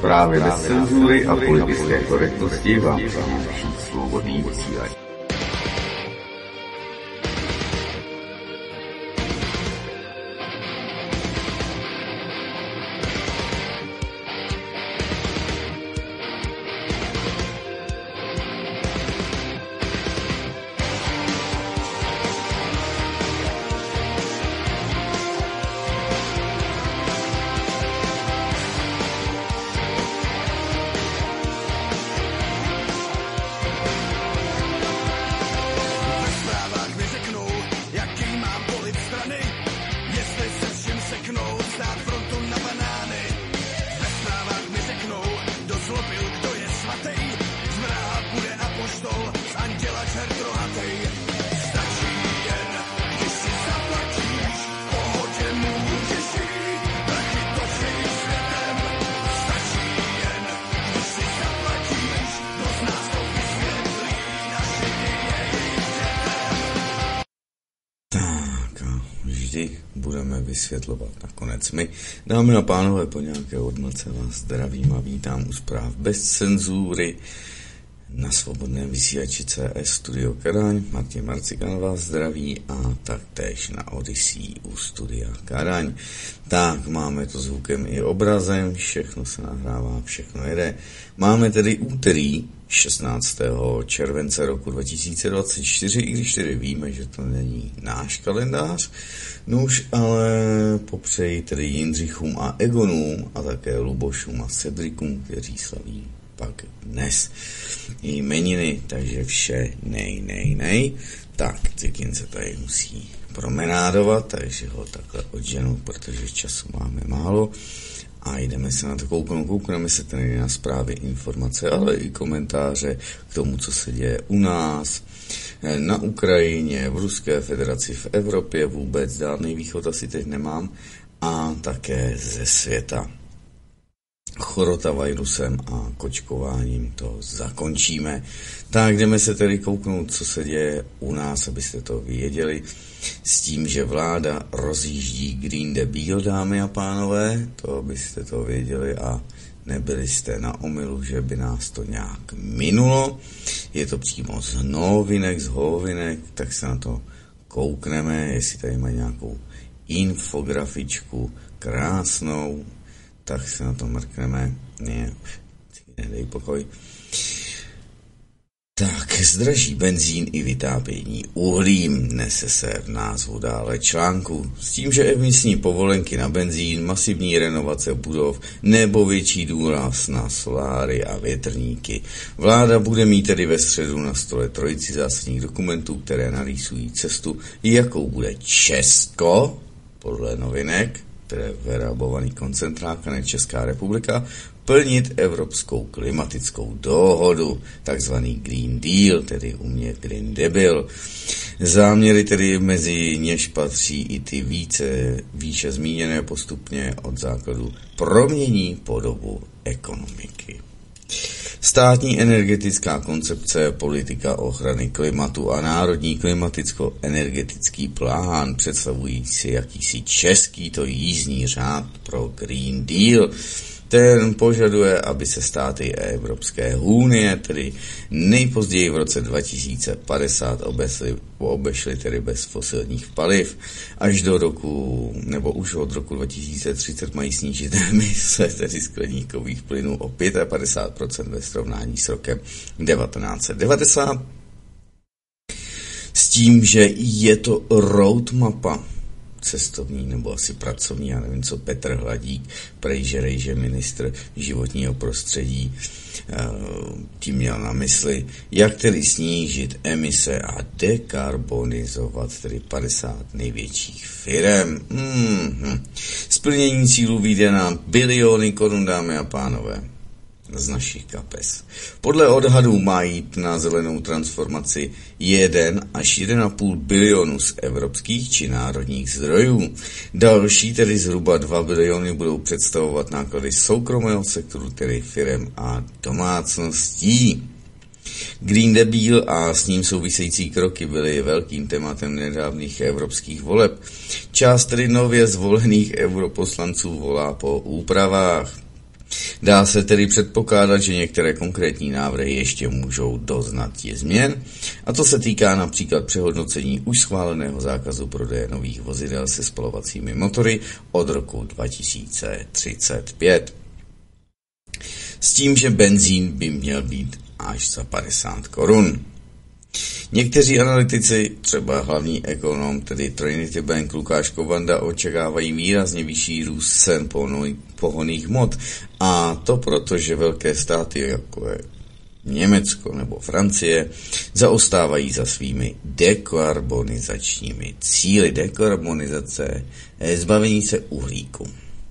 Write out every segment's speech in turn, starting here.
Zprávy bez cenzury a politické korektnosti vám přináší Svobodný vysílač. Budeme vysvětlovat nakonec my. Dámy a pánové, po nějaké odmlce vás zdravím a vítám u zpráv bez cenzury na Svobodném vysílači CS Studio Kadaň. Martin Marcikán vás zdraví a taktéž na Odyssey u Studia Kadaň. Tak, máme to zvukem i obrazem, všechno se nahrává, všechno jede. Máme tedy úterý 16. července roku 2024, i když tedy víme, že to není náš kalendář. Nuž, ale popřeji tedy Jindřichům a Egonům a také Lubošům a Cedrikům, kteří slaví pak dnes jmeniny, takže vše nej. Tak, Cikin se tady musí promenádovat, takže ho takhle odženu, protože času máme málo. A jdeme se na to koukneme se tedy na zprávy, informace, ale i komentáře k tomu, co se děje u nás, na Ukrajině, v Ruské federaci, v Evropě vůbec, Dálný východ asi teď nemám, a také ze světa. Chorotavirusem a kočkováním to zakončíme. Tak jdeme se tedy kouknout, co se děje u nás, abyste to věděli, s tím, že vláda rozjíždí Green Deal, dámy a pánové, to abyste to věděli a nebyli jste na omylu, že by nás to nějak minulo. Je to přímo z Hovinek, tak se na to koukneme, jestli tady mají nějakou infografičku krásnou, tak se na to mrkneme. Nedej pokoj. Tak, zdraží benzín i vytápění uhlím, nese se v názvu dále článku. S tím, že emisní povolenky na benzín, masivní renovace budov nebo větší důraz na soláry a větrníky. Vláda bude mít tedy ve středu na stole trojici zásadních dokumentů, které narýsují cestu, jakou bude Česko, podle Novinek, které vyrabovaný koncentrák, a ne Česká republika, plnit Evropskou klimatickou dohodu, takzvaný Green Deal, tedy u mě Green Deal. Záměry tedy mezi něž patří i ty výše zmíněné postupně od základu promění podobu ekonomiky. Státní energetická koncepce, politika ochrany klimatu a národní klimaticko-energetický plán představující jakýsi český to jízdní řád pro Green Deal. Ten požaduje, aby se státy Evropské unie, tedy nejpozději v roce 2050 obešly tedy bez fosilních paliv. Až do roku, nebo už od roku 2030 mají snížit emise tedy skleníkových plynů o 55% ve srovnání s rokem 1990. S tím, že je to roadmapa cestovní nebo asi pracovní, já nevím co, Petr Hladík, že ministr životního prostředí, tím měl na mysli, jak tedy snížit emise a dekarbonizovat tedy 50 největších firem. Splnění cílů vyjde na biliony korun, dámy a pánové, z našich kapes. Podle odhadů má jít na zelenou transformaci 1 až 1,5 bilionu z evropských či národních zdrojů. Další, tedy zhruba 2 biliony, budou představovat náklady soukromého sektoru, tedy firem a domácností. Green Deal a s ním související kroky byly velkým tématem nedávných evropských voleb. Část tedy nově zvolených europoslanců volá po úpravách. Dá se tedy předpokládat, že některé konkrétní návrhy ještě můžou doznat změn, a to se týká například přehodnocení už schváleného zákazu prodeje nových vozidel se spalovacími motory od roku 2035. S tím, že benzín by měl být až za 50 korun. Někteří analytici, třeba hlavní ekonom, tedy Trinity Bank Lukáš Kovanda, očekávají výrazně vyšší růst cen pohonných hmot, a to proto, že velké státy, jako je Německo nebo Francie, zaostávají za svými dekarbonizačními cíli. Dekarbonizace je zbavení se uhlíku,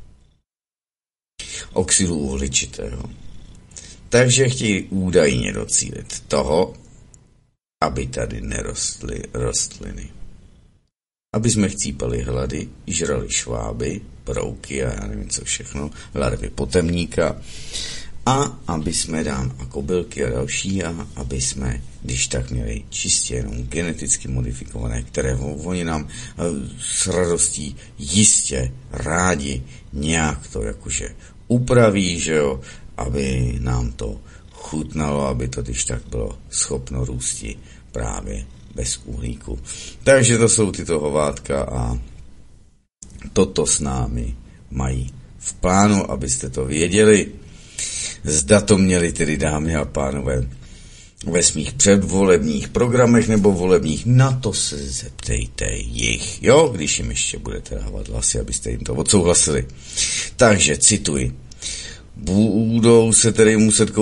oxidu uhličitého. Takže chtějí údajně docílit toho, aby tady nerostly rostliny. Aby jsme chcípali hlady, žrali šváby, brouky a já nevím co všechno, larvy potemníka, a aby jsme a kobylky a další, a aby jsme, když tak, měli čistě jenom geneticky modifikované, které oni nám s radostí jistě rádi nějak to jakože upraví, že jo, aby nám to chutnalo, aby to když tak bylo schopno růsti právě bez uhlíku. Takže to jsou tyto hovátka a toto s námi mají v plánu, abyste to věděli. Zda to měli tedy, dámy a pánové, ve svých předvolebních programech nebo volebních, na to se zeptejte jich, jo, když jim ještě budete dávat hlasy, abyste jim to odsouhlasili. Takže cituji. Budou si tedy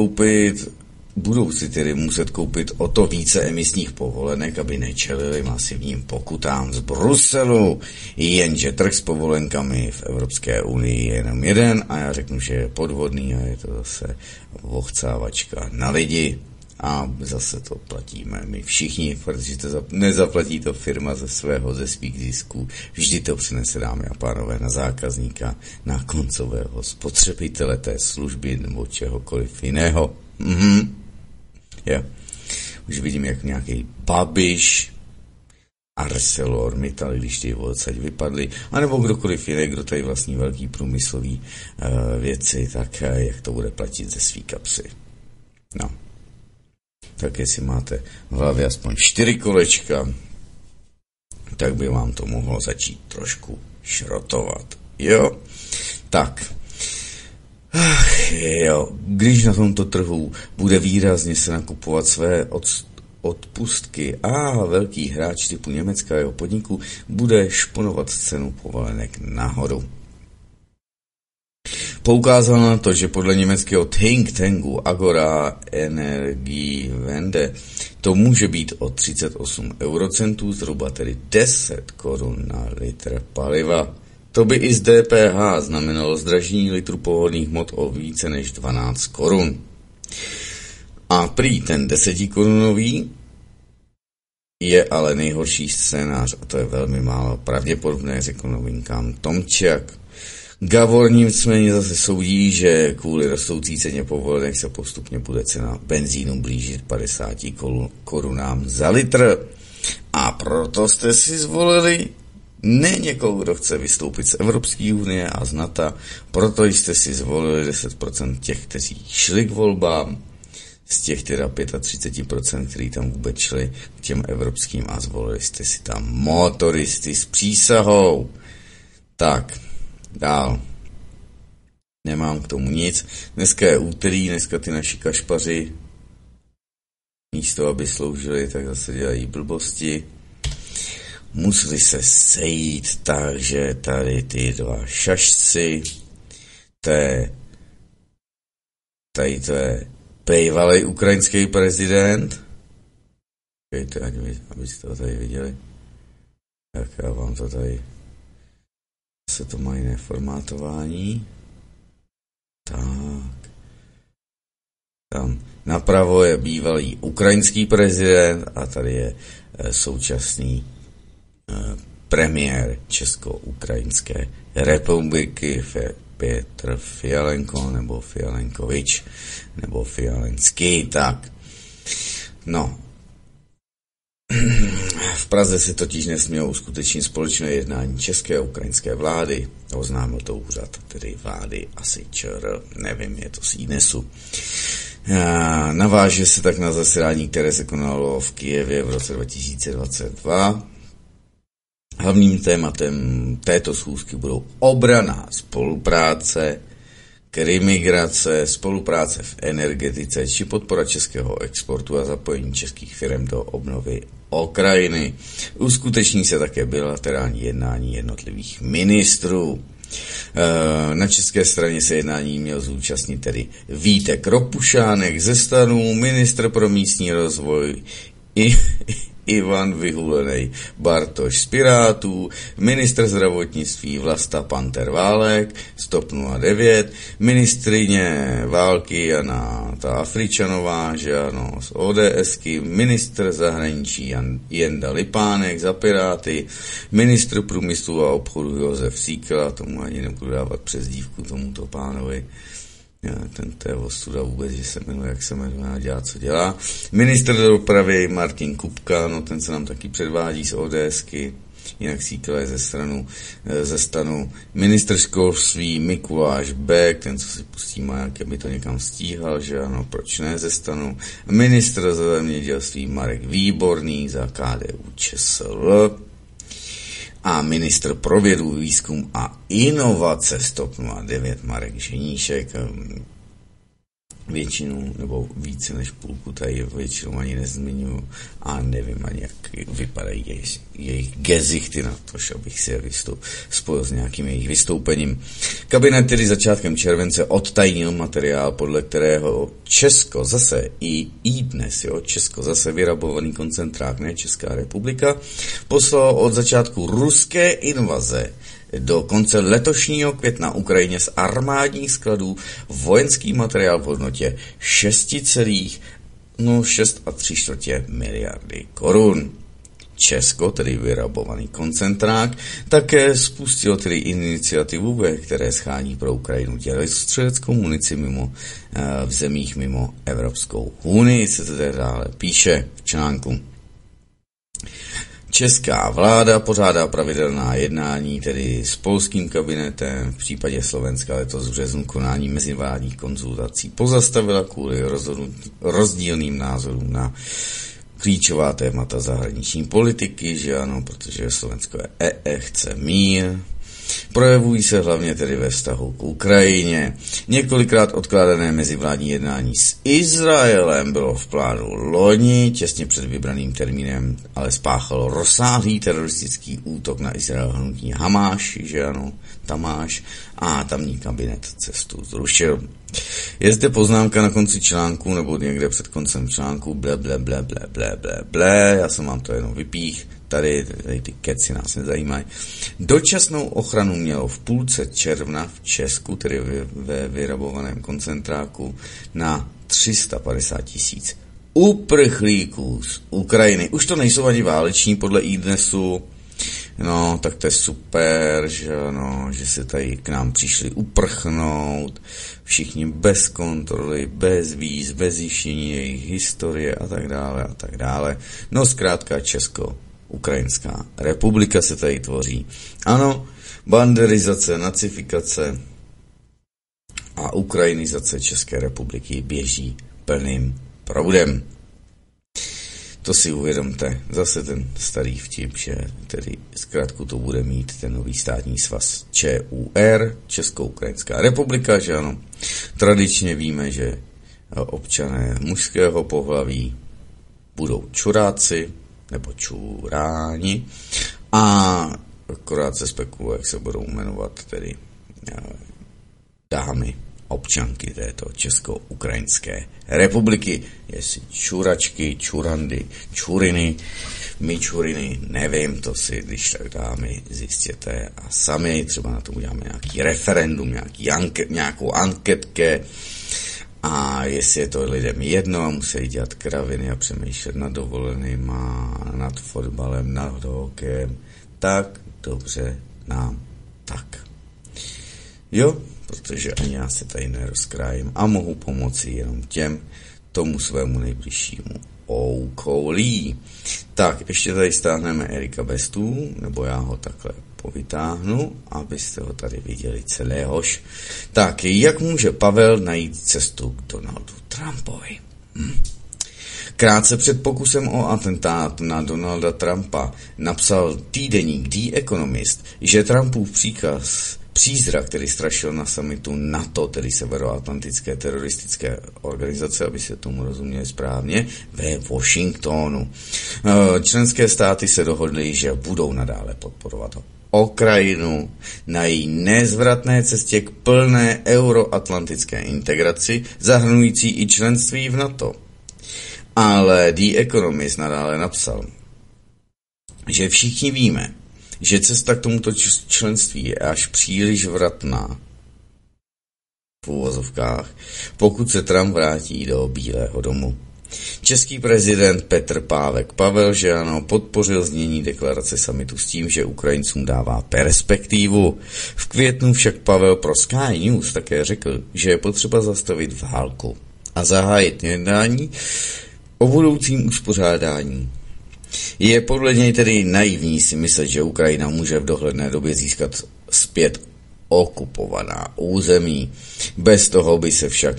muset koupit o to více emisních povolenek, aby nečelili masivním pokutám z Bruselu. Jenže trh s povolenkami v Evropské unii je jenom jeden a já řeknu, že je podvodný a je to zase vochcávačka na lidi. A zase to platíme my všichni, protože to nezaplatí to firma ze svých zisků. Vždy to přinese, dámy a pánové, na zákazníka, na koncového spotřebitele té služby nebo čehokoliv jiného. Jo. Už vidím, jak nějaký Babiš, ArcelorMittal, když ty odsaď vypadly, anebo kdokoliv jiný, kdo tady vlastní velký průmyslový věci, tak jak to bude platit ze svý kapsy. No. Tak jestli máte v hlavě aspoň 4 kolečka, tak by vám to mohlo začít trošku šrotovat. Jo? Tak. Jo. Když na tomto trhu bude výrazně se nakupovat své odpustky a velký hráč typu Německa a jeho podniku bude šponovat cenu povolenek nahoru. Poukázal na to, že podle německého think tanku Agora Energiewende to může být o 38 eurocentů, zhruba tedy 10 korun na litr paliva. To by i z DPH znamenalo zdražení litru pohonných hmot o více než 12 korun. A prý ten 10korunový je ale nejhorší scénář, a to je velmi málo pravděpodobné, řekl Novinkám Tomčak. Gavor nicméně zase soudí, že kvůli rostoucí ceně povolenek se postupně bude cena benzínu blížit 50 korunám za litr. A proto jste si zvolili ne někoho, kdo chce vystoupit z Evropské unie a z NATO, proto jste si zvolili 10% těch, kteří šli k volbám, z těch teda 35%, kteří tam vůbec šli k těm evropským, a zvolili jste si tam motoristy s přísahou. Tak, dál. Nemám k tomu nic. Dneska je úterý, dneska ty naši kašpaři místo, aby sloužili, tak zase dělají blbosti. Museli se sejít, takže tady ty dva šašci, tady to je bývalý ukrajinský prezident. Počkejte, abyste to tady viděli. Tak já vám to tady se to má jiné formátování. Tak. Tam napravo je bývalý ukrajinský prezident a tady je současný premiér Česko-Ukrajinské republiky Petr Fialenko nebo Fialenkovič nebo Fialenský. Tak. No. V Praze se totiž nesmělo uskutečnit společné jednání české a ukrajinské vlády. Oznámil to úřad, tedy vlády asi ČR, nevím, je to z INESu. Naváže se tak na zasedání, které se konalo v Kyjevě v roce 2022. Hlavním tématem této schůzky budou obranná spolupráce, krymigrace, spolupráce v energetice či podpora českého exportu a zapojení českých firm do obnovy Ukrajiny. Uskuteční se také bilaterální jednání jednotlivých ministrů. Na české straně se jednání měl zúčastnit tedy Vítek Ropušánek ze STANu, ministr pro místní rozvoj Ivan Vyhulenej Bartoš z Pirátů, ministr zdravotnictví Vlasta Panter-Válek z TOP 09, ministryně války Jana ta Afričanová, že ano, z ODSky, ministr zahraničí Jenda Lipánek za Piráty, ministr průmyslu a obchodu Josef Síkela, tomu ani nebudu dávat přezdívku tomuto pánovi, to je ostuda vůbec, že se jmenuje, jak se jmenuje a dělá, co dělá. Ministr dopravy Martin Kupka, no ten se nám taky předvádí z ODSky, jinak Síkela je ze STANu. Ministr školství Mikuláš Bek, ten, co si pustí maják, aby to někam stíhal, že ano, proč ne, ze STANu. Ministr zemědělství Marek Výborný za KDU ČSL. A ministr pro vědu, výzkum a inovace z TOP 09 Marek Ženíšek. Většinu, nebo více než půlku tady většinou ani nezmiňuji a nevím ani, jak vypadají jejich gezichty na to, abych si je spojil s nějakým jejich vystoupením. Kabinet tedy začátkem července odtajnil materiál, podle kterého Česko zase Česko zase vyrabovaný koncentrák, ne Česká republika, poslalo od začátku ruské invaze do konce letošního května Ukrajině z armádních skladů vojenský materiál v hodnotě 6,3 miliardy korun. Česko, tedy vyrabovaný koncentrák, také spustil tedy iniciativu, ve které schání pro Ukrajinu dělostřeleckou munici v zemích mimo Evropskou unii, se to dále píše v článku. Česká vláda pořádá pravidelná jednání, tedy s polským kabinetem, v případě Slovenska letos v březnu konání mezivládních konzultací pozastavila kvůli rozdílným názorům na klíčová témata zahraniční politiky, že ano, protože Slovensko chce mír. Projevují se hlavně tedy ve vztahu k Ukrajině. Několikrát odkládané mezivládní jednání s Izraelem bylo v plánu loni, těsně před vybraným termínem, ale spáchalo rozsáhlý teroristický útok na Izrael hnutí Hamáš, že ano, Tamáš, a tamní kabinet cestu zrušil. Je zde poznámka na konci článku, nebo někde před koncem článku, ble, já jsem vám to jenom vypích, tady ty keci nás nezajímají. Dočasnou ochranu mělo v půlce června v Česku, tedy ve vyrabovaném koncentráku, na 350 000 uprchlíků z Ukrajiny. Už to nejsou ani váleční podle iDnesu, no, tak to je super, že se tady k nám přišli uprchnout, všichni bez kontroly, bez víz, bez zjištění jejich historie a tak dále. No, zkrátka Česko-Ukrajinská republika se tady tvoří. Ano, banderizace, nacifikace a ukrajinizace České republiky běží plným proudem. To si uvědomte, zase ten starý vtip, že tedy zkrátku to bude mít ten nový státní svaz ČUR, Česko-Ukrajinská republika, že ano. Tradičně víme, že občané mužského pohlaví budou čuráci nebo čuráni a akorát se spekuluje, jak se budou jmenovat tedy dámy občanky této Česko-Ukrajinské republiky, jestli čuračky, čurandy, čuriny, mičuriny, nevím, to si, když tak dámy, zjistěte a sami, třeba na to uděláme nějaký referendum, nějakou anketke a jestli je to lidem jedno a musí dělat kraviny a přemýšlet nad dovolenýma, nad fotbalem, nad hokejem, tak dobře nám tak. Jo, protože ani já se tady nerozkrájím a mohu pomoci jenom tomu svému nejbližšímu okolí. Tak, ještě tady stáhneme Erika Bestu, nebo já ho takhle povytáhnu, abyste ho tady viděli celéhož. Tak, jak může Pavel najít cestu k Donaldu Trumpovi? Krátce před pokusem o atentát na Donalda Trumpa napsal týdeník The Economist, že Trumpův přízrak, který strašil na summitu NATO, tedy Severoatlantické teroristické organizace, aby se tomu rozuměli správně, ve Washingtonu. Členské státy se dohodly, že budou nadále podporovat Ukrajinu na její nezvratné cestě k plné euroatlantické integraci, zahrnující i členství v NATO. Ale The Economist nadále napsal, že všichni víme, že cesta k tomuto členství je až příliš vratná v úvozovkách, pokud se Trump vrátí do Bílého domu. Český prezident Petr Pavel Žáno podpořil znění deklarace summitu s tím, že Ukrajincům dává perspektivu. V květnu však Pavel pro Sky News také řekl, že je potřeba zastavit válku a zahájit jednání o budoucím uspořádání. Je podle něj tedy naivní si myslet, že Ukrajina může v dohledné době získat zpět okupovaná území. Bez toho by se však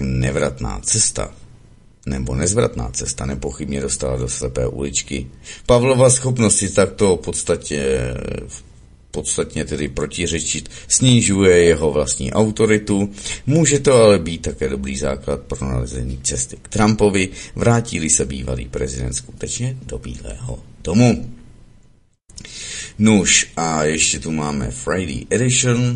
nezvratná cesta nepochybně dostala do slepé uličky. Pavlova schopnosti takto podstatně tedy protiřečit snižuje jeho vlastní autoritu. Může to ale být také dobrý základ pro nalezení cesty k Trumpovi, vrátí-li se bývalý prezident skutečně do Bílého domu. Nuž a ještě tu máme Friday Edition.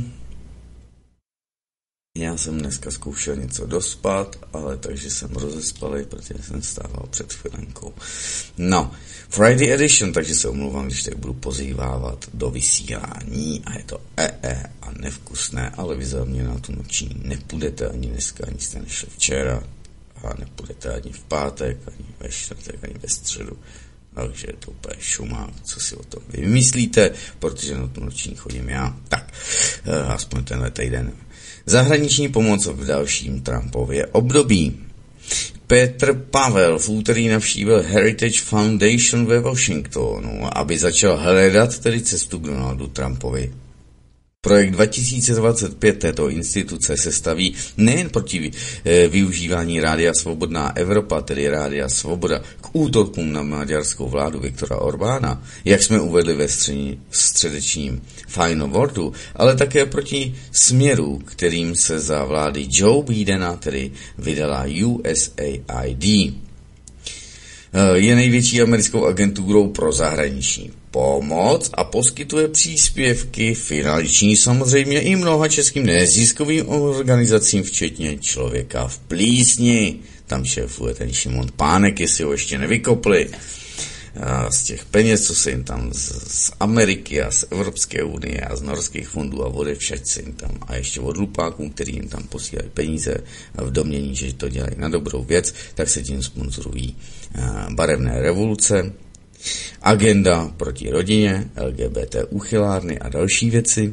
Já jsem dneska zkoušel něco dospat, ale takže jsem rozespalý, protože jsem stával před chvilenkou. No, Friday Edition, takže se omlouvám, když tak budu pozývávat do vysílání a je to a nevkusné, ale vy za mě na tu noční nepůjdete ani dneska, ani jste nešli včera a nepůjdete ani v pátek, ani ve čtvrtek, ani ve středu. Takže je to úplně šumák, co si o tom vymyslíte, protože na tu noční chodím já. Tak, aspoň tenhle týden. Zahraniční pomoc v dalším Trumpově období. Petr Pavel v úterý navštívil Heritage Foundation ve Washingtonu, aby začal hledat tedy cestu k Donaldu Trumpovi. Projekt 2025 této instituce se staví nejen proti využívání Rádia Svobodná Evropa, tedy Rádia Svoboda, k útokům na maďarskou vládu Viktora Orbána, jak jsme uvedli ve středečním Final Wordu, ale také proti směru, kterým se za vlády Joe Bidena tedy vydala USAID. Je největší americkou agenturou pro zahraniční pomoc a poskytuje příspěvky finanční samozřejmě i mnoha českým neziskovým organizacím, včetně Člověka v plísni. Tam šéfuje ten Šimon Pánek, jestli ho ještě nevykopli. Z těch peněz, co se jim tam z Ameriky a z Evropské unie a z norských fondů a odevšať se jim tam a ještě od lupáků, který jim tam posílají peníze v domnění, že to dělají na dobrou věc, tak se tím sponzorují barevné revoluce, agenda proti rodině, LGBT uchylárny a další věci.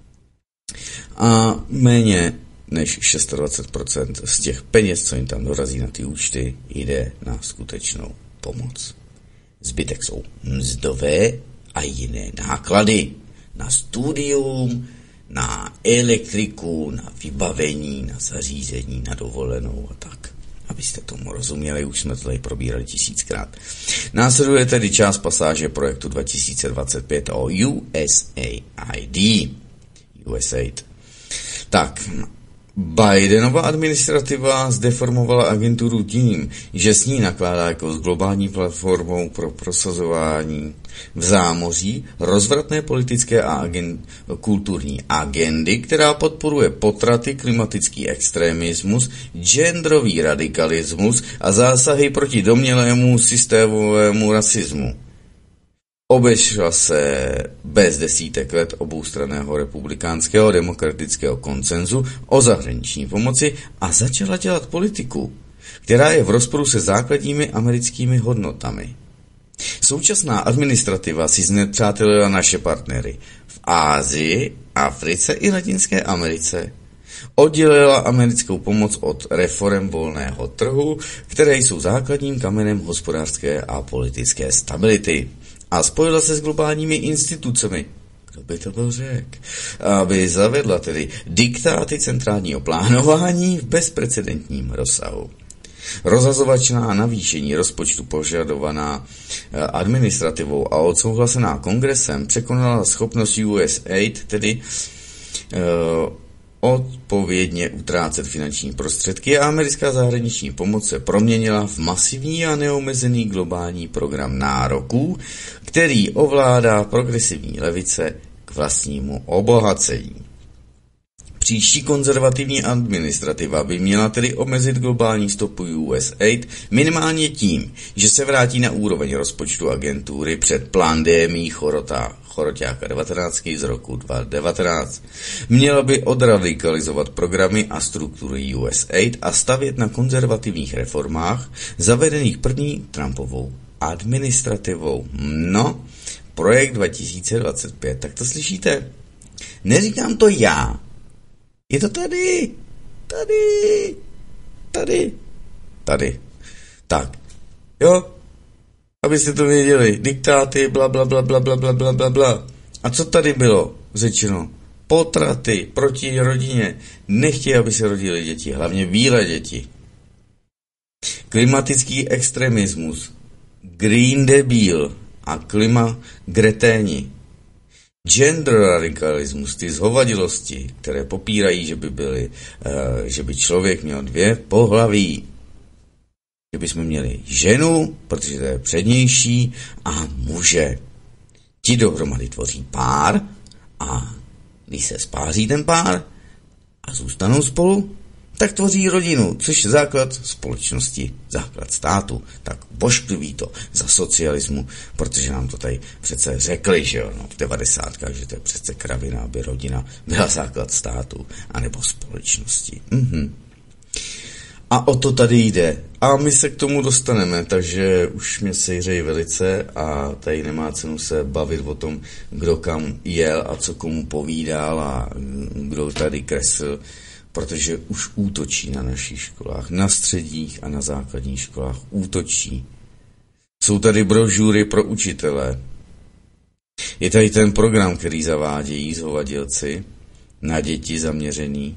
A méně než 26% z těch peněz, co jim tam dorazí na ty účty, jde na skutečnou pomoc. Zbytek jsou mzdové a jiné náklady na studium, na elektriku, na vybavení, na zařízení, na dovolenou a tak. Abyste tomu rozuměli, už jsme to tady probírali 1000krát. Následuje tedy část pasáže projektu 2025 o USAID. Tak, Bidenova administrativa zdeformovala agenturu tím, že s ní nakládá jako s globální platformou pro prosazování v zámoří rozvratné politické a kulturní agendy, která podporuje potraty, klimatický extremismus, genderový radikalismus a zásahy proti domnělému systémovému rasismu. Obešla se bez desítek let oboustranného republikánského demokratického konsenzu o zahraniční pomoci a začala dělat politiku, která je v rozporu se základními americkými hodnotami. Současná administrativa si znepřátelila naše partnery v Asii, Africe i Latinské Americe. Oddělila americkou pomoc od reforem volného trhu, které jsou základním kamenem hospodářské a politické stability. A spojila se s globálními institucemi, kdo by to byl řekl, aby zavedla tedy diktáty centrálního plánování v bezprecedentním rozsahu. Rozhazovačná navýšení rozpočtu požadovaná administrativou a odsouhlasená kongresem překonala schopnost USAID, tedy odpovědně utrácet finanční prostředky, a americká zahraniční pomoc se proměnila v masivní a neomezený globální program nároků, který ovládá progresivní levice k vlastnímu obohacení. Příští konzervativní administrativa by měla tedy omezit globální stopu USAID minimálně tím, že se vrátí na úroveň rozpočtu agentury před pandemií choroťáka 19 z roku 2019. Měla by odradikalizovat programy a struktury USAID a stavět na konzervativních reformách zavedených první Trumpovou administrativou. No, projekt 2025, tak to slyšíte? Neříkám to já. Je to tady. Tak, jo, abyste to věděli, diktáty, bla, bla, bla, bla, bla, bla, bla, bla, bla. A co tady bylo řečeno? Potraty proti rodině. Nechtějí, aby se rodily děti, hlavně bílé děti. Klimatický extremismus, green debil a klima greténi. Gender radikalismus, ty zhovadilosti, které popírají, že by člověk měl 2 pohlaví. Že bychom měli ženu, protože to je přednější, a muže. Ti dohromady tvoří pár a když se spáří ten pár a zůstanou spolu, tak tvoří rodinu, což je základ společnosti, základ státu. Tak božkliví to za socialismu, protože nám to tady přece řekli, že jo, v 90kách, že to je přece kravina, aby rodina byla základ státu, anebo společnosti. A o to tady jde. A my se k tomu dostaneme, takže už mě sejřejí velice a tady nemá cenu se bavit o tom, kdo kam jel a co komu povídal a kdo tady kreslil, protože už útočí na našich školách, na středních a na základních školách útočí. Jsou tady brožury pro učitele. Je tady ten program, který zavádějí zhovadilci na děti zaměřený.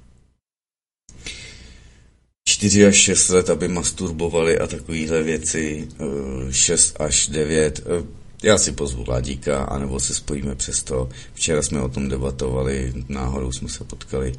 4 až 6 let, aby masturbovali a takovýhle věci, 6 až 9. Já si pozvu Ladíka, anebo se spojíme přes to. Včera jsme o tom debatovali, náhodou jsme se potkali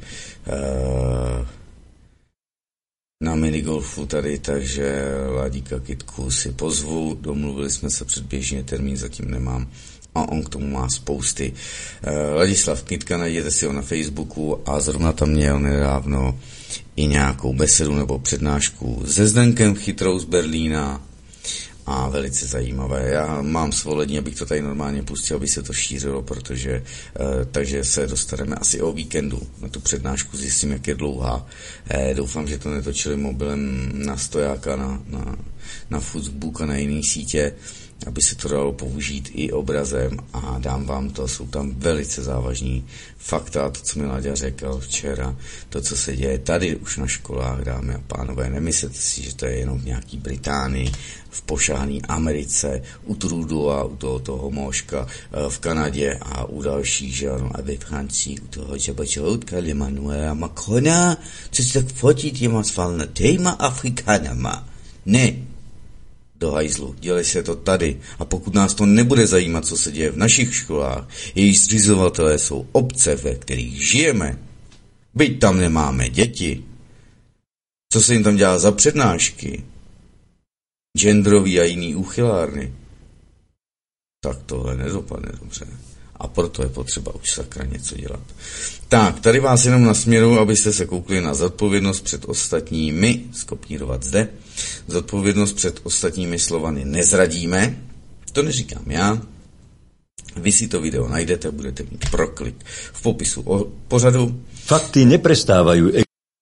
na minigolfu tady, takže Ladíka Kytku si pozvu, domluvili jsme se předběžně, termín zatím nemám a on k tomu má spousty. Ladislav Kytka, najděte si ho na Facebooku a zrovna tam měl nedávno i nějakou besedu nebo přednášku se Zdenkem Chytrou z Berlína a velice zajímavé. Já mám svolení, abych to tady normálně pustil, aby se to šířilo, protože takže se dostaneme asi o víkendu na tu přednášku, zjistím, jak je dlouhá. Doufám, že to netočili mobilem na stojáka, na Facebook a na jiné sítě, aby se to dalo použít i obrazem a dám vám to. Jsou tam velice závažní fakta, to, co mi Láďa řekl včera, to, co se děje tady už na školách, dámy a pánové. Nemyslete si, že to je jenom v nějaký Británii, v pošahaný Americe, u Trudeau a u toho Moška v Kanadě a u dalších, že ano, a ve Francii, u toho Čabačoutka, Emmanuela Macrona, co si tak fotí těma svalnatýma Afrikanama. Ne, do hajzlu, dělej se to tady. A pokud nás to nebude zajímat, co se děje v našich školách, jejich zřizovatelé jsou obce, ve kterých žijeme, byť tam nemáme děti, co se jim tam dělá za přednášky, genderový a jiný úchylárny, tak tohle nedopadne dobře. A proto je potřeba už sakra něco dělat. Tak, tady vás jenom nasměru, abyste se koukli na zodpovědnost před ostatními, skopírovat zde, zodpovědnost před ostatními slovany nezradíme, to neříkám já, vy si to video najdete, budete mít proklik v popisu pořadu. Fakty neprestávajú.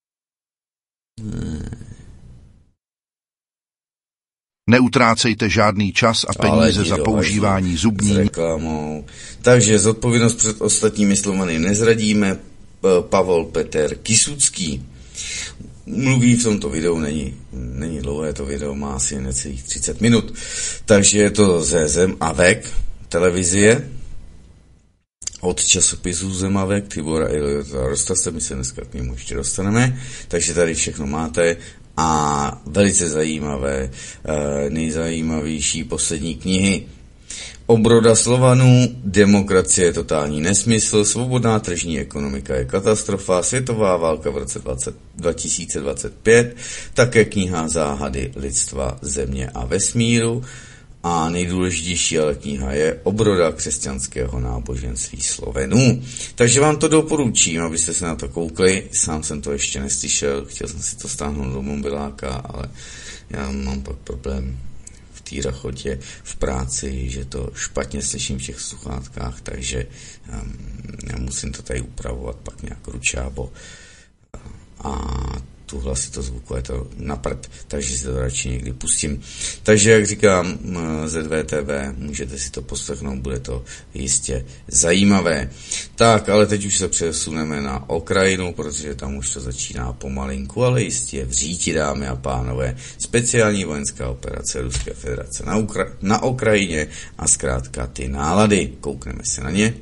Neutrácejte žádný čas a peníze za používání zubní. Takže zodpovědnost před ostatními slovany nezradíme. Pavol Peter Kisucký. Mluví v tomto videu, není dlouhé, to video má asi necelých 30 minut, takže je to ze Zemavek televize, od časopisu Zemavek, Tibora Eliota Rostase, my se dneska k němu ještě dostaneme, takže tady všechno máte a velice zajímavé, nejzajímavější poslední knihy. Obroda Slovanů, demokracie je totální nesmysl, svobodná tržní ekonomika je katastrofa, světová válka v roce 2025, také kniha Záhady lidstva, země a vesmíru a nejdůležitější ale kniha je Obroda křesťanského náboženství Slovenů. Takže vám to doporučím, abyste se na to koukli, sám jsem to ještě neslyšel, chtěl jsem si to stáhnout do mobiláka, ale já mám pak problém té rachotě v práci, že to špatně slyším v těch sluchátkách, takže já musím to tady upravovat pak nějak ručábo a tu hlasitost zvuku je to na prd, takže si to radši někdy pustím. Takže, jak říkám, ZVTV, můžete si to poslechnout, bude to jistě zajímavé. Tak, ale teď už se přesuneme na Ukrajinu, protože tam už to začíná pomalinku, ale jistě v říti, dámy a pánové. Speciální vojenská operace Ruské federace na Ukrajině a zkrátka ty nálady. Koukneme se na ně.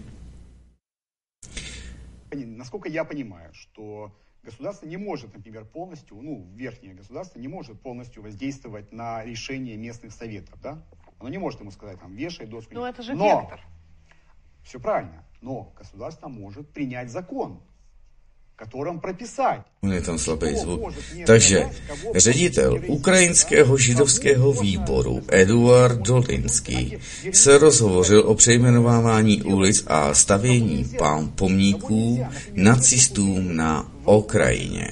Насколько я понимаю, что государство не может, например, полностью, верхнее государство не может полностью воздействовать на решение местных советов, да? Оно не может ему сказать, там, вешай доску. Но это же вектор. Все правильно, но государство может принять закон, v kterém прописать. Je tam slabý zvuk. Takže ředitel ukrajinského židovského výboru Eduard Dolinský se rozhovořil o přejmenovávání ulic a stavění pomníků nacistům na Ukrajině.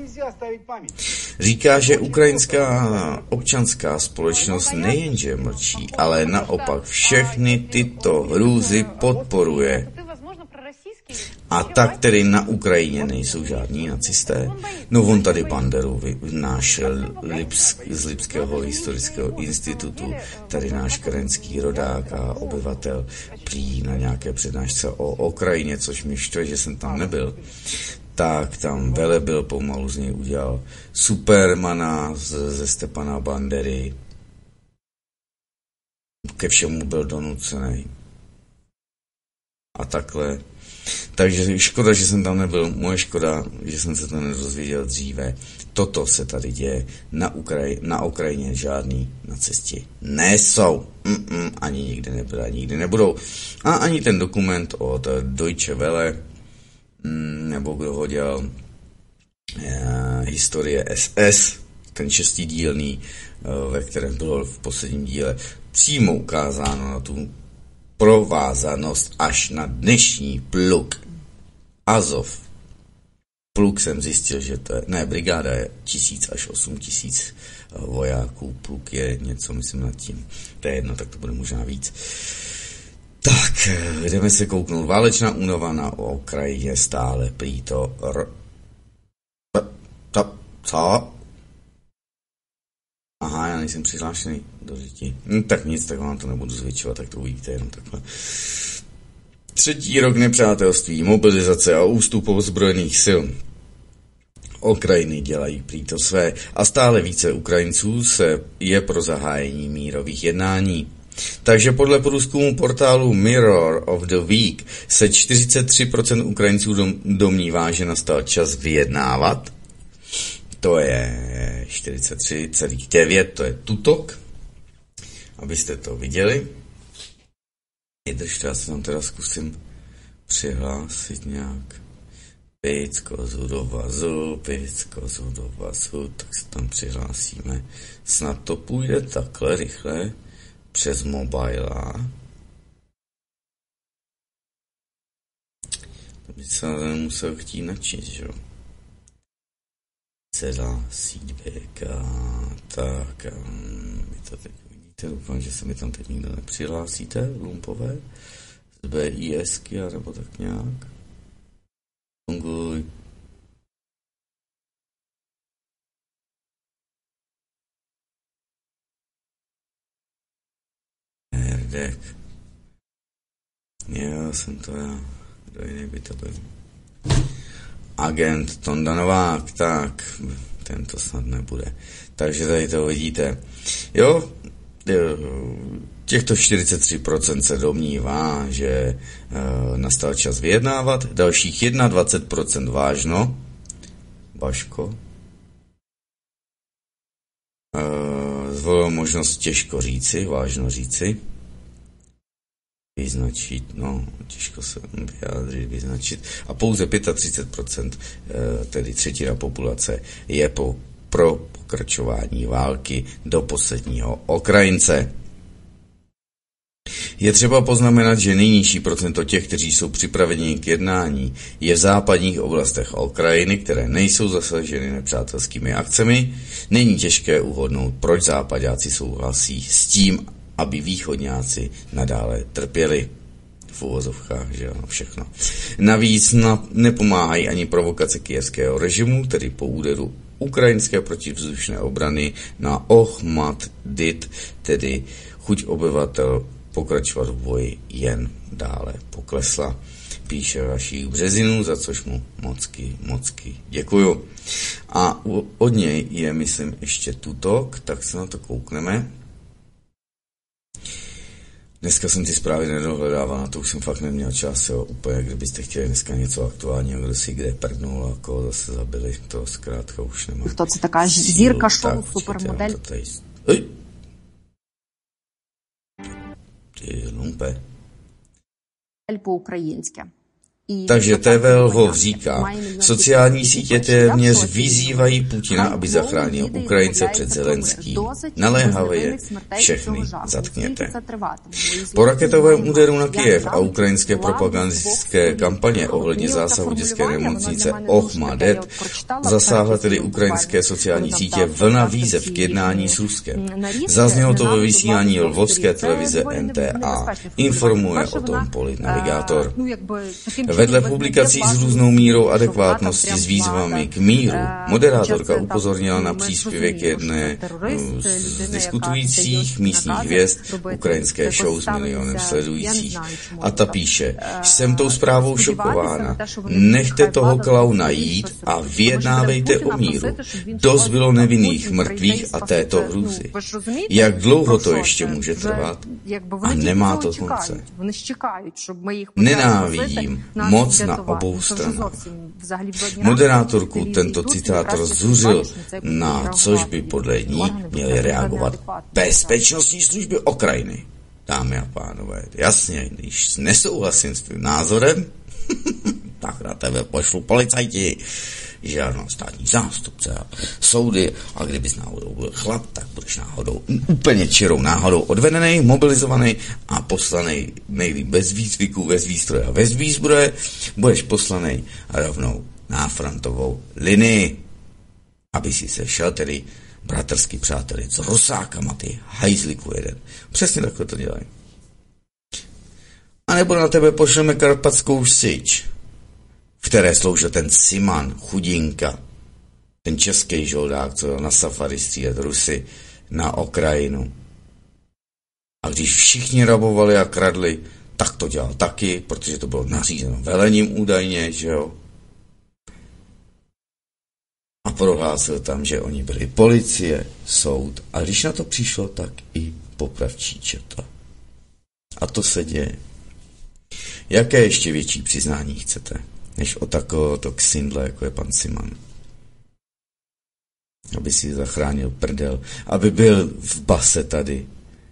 Říká, že ukrajinská občanská společnost nejenže mlčí, ale naopak všechny tyto hrůzy podporuje. A tak tedy na Ukrajině nejsou žádní nacisté? No on tady Banderu vynášel z Lipského historického institutu, tady náš kerenský rodák a obyvatel prý na nějaké přednášce o Ukrajině, což mi štve, že jsem tam nebyl. Tak tam Velebil pomalu z něj udělal Supermana ze Stepana Bandery. Ke všemu byl donucený. A takhle. Takže škoda, že jsem tam nebyl, moje škoda, že jsem se to nedozvěděl dříve. Toto se tady děje na Ukrajině, žádný nacisti nejsou. Ani nikdy nebyli, ani nikdy nebudou. A ani ten dokument od Deutsche Welle, nebo kdo ho dělal, historie SS, ten 6dílný, ve kterém bylo v posledním díle přímo ukázáno na tu provázanost až na dnešní pluk Azov. Pluk jsem zjistil, že to je, brigáda je 1000 až 8000 vojáků, pluk je něco, myslím nad tím, to je jedno, tak to bude možná víc. Tak, jdeme se kouknout. Válečná únava na Ukrajině stále prý to co? Aha, já nejsem přihlášený do řiti. Tak nic, tak vám to nebudu zvětšovat, tak to uvidíte jenom takhle. 3. rok nepřátelství, mobilizace a ústup ozbrojených sil Ukrajiny dělají prý to své a stále více Ukrajinců je pro zahájení mírových jednání. Takže podle průzkumu portálu Mirror of the Week se 43% Ukrajinců domnívá, že nastal čas vyjednávat. To je 43,9, to je tutok, abyste to viděli. Vydržte, já se tam teda zkusím přihlásit nějak. Picko do vazu, tak se tam přihlásíme. Snad to půjde takhle rychle přes mobila. To by se nemusel chtít načít, že jo? Celá feedbacka, tak vy to teď vidíte, doufám, že se mi tam teď nikdo nepřihlásíte, lumpové, z BISky, nebo tak nějak. Funguj. Herdek. Jo, jsem to já, kdo jiný by to byl. agent Tonda Novák, tak ten to snad nebude. Takže tady to vidíte. Jo, těchto 43% se domnívá, že nastal čas vyjednávat, dalších 21% vážno. Vaško. Zvolil možnost těžko říci, vážno říci. Vyznačit, no, těžko se vyjádřit, vyznačit. A pouze 35%, tedy třetina populace, je pro pokračování války do posledního Ukrajince. Je třeba poznamenat, že nejnižší procento těch, kteří jsou připraveni k jednání, je v západních oblastech Ukrajiny, které nejsou zasaženy nepřátelskými akcemi. Není těžké uhodnout, proč západáci souhlasí s tím, aby východňáci nadále trpěli. V uvozovkách, že ano, všechno. Navíc nepomáhají ani provokace kyjevského režimu, tedy po úderu ukrajinské protivzdušné obrany na Ohmad-Dit, tedy chuť obyvatel pokračovat v boji jen dále poklesla. Píše Vašík Březinu, za což mu mocky děkuju. A od něj je, myslím, ještě tutok, tak se na to koukneme. Dneska jsem ty zprávy nedohledával, na to už jsem fakt neměl čas, jo, úplně, kdybyste chtěli dneska něco aktuálního, kdo si kde prdnul a koho zase zabili, to zkrátka už nemá. Хто це така зірка шоу, супермодель? Ty lumpe. По-українськи. Takže TV Lvov říká, sociální sítě téměř vyzývají Putina, aby zachránil Ukrajince před Zelenským. Naléhavě je všechny zatkněte. Po raketovém úderu na Kyjev a ukrajinské propagandistické kampaně ohledně zásahu dětské nemocnice Ohmad-Dit zasáhla tedy ukrajinské sociální sítě vlna výzev k jednání s Ruskem. Zaznělo to ve vysílání lvovské televize NTA. Informuje o tom Politnavigátor. Vedle publikací s různou mírou adekvátnosti s výzvami k míru, moderátorka upozornila na příspěvek jedné z diskutujících místních hvězd ukrajinské show s milionem sledujících. A ta píše, jsem tou zprávou šokována. Nechte toho klauna jít a vyjednávejte o míru. Dost bylo nevinných mrtvých a této hrůzy. Jak dlouho to ještě může trvat? A nemá to konce. Nenávidím moc na obou stranách. Moderátorku tento citát rozzuřil, na což by podle ní měly reagovat bezpečnostní služby Ukrajiny. Dámy a pánové, jasně, když nesouhlasím s tvým názorem, tak na tebe pošlu policajti, že ano, státní zástupce a soudy, a kdybys náhodou byl chlap, tak budeš náhodou, úplně čirou náhodou odvedený, mobilizovaný a poslanej nejlíp bez výcviku, bez výstroje a bez výzbroje, budeš poslanej rovnou na frontovou linii, aby si se šel tedy bratrsky přáteli s Rusákama, ty hajzliku jeden. Přesně takhle to dělají. A nebo na tebe pošleme karpatskou syč, v které sloužil ten Siman, chudinka, ten český žoldák, co jel na safari střílet Rusy na Ukrajinu. A když všichni rabovali a kradli, tak to dělal taky, protože to bylo nařízeno velením údajně, že jo. A prohlásil tam, že oni byli policie, soud, a když na to přišlo, tak i popravčí četa. A to se děje. Jaké ještě větší přiznání chcete, než o takovéhoto ksindle, jako je pan Siman? Aby si zachránil prdel, aby byl v base tady.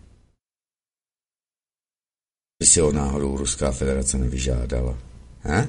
By si ho náhodou Ruská federace nevyžádala. He?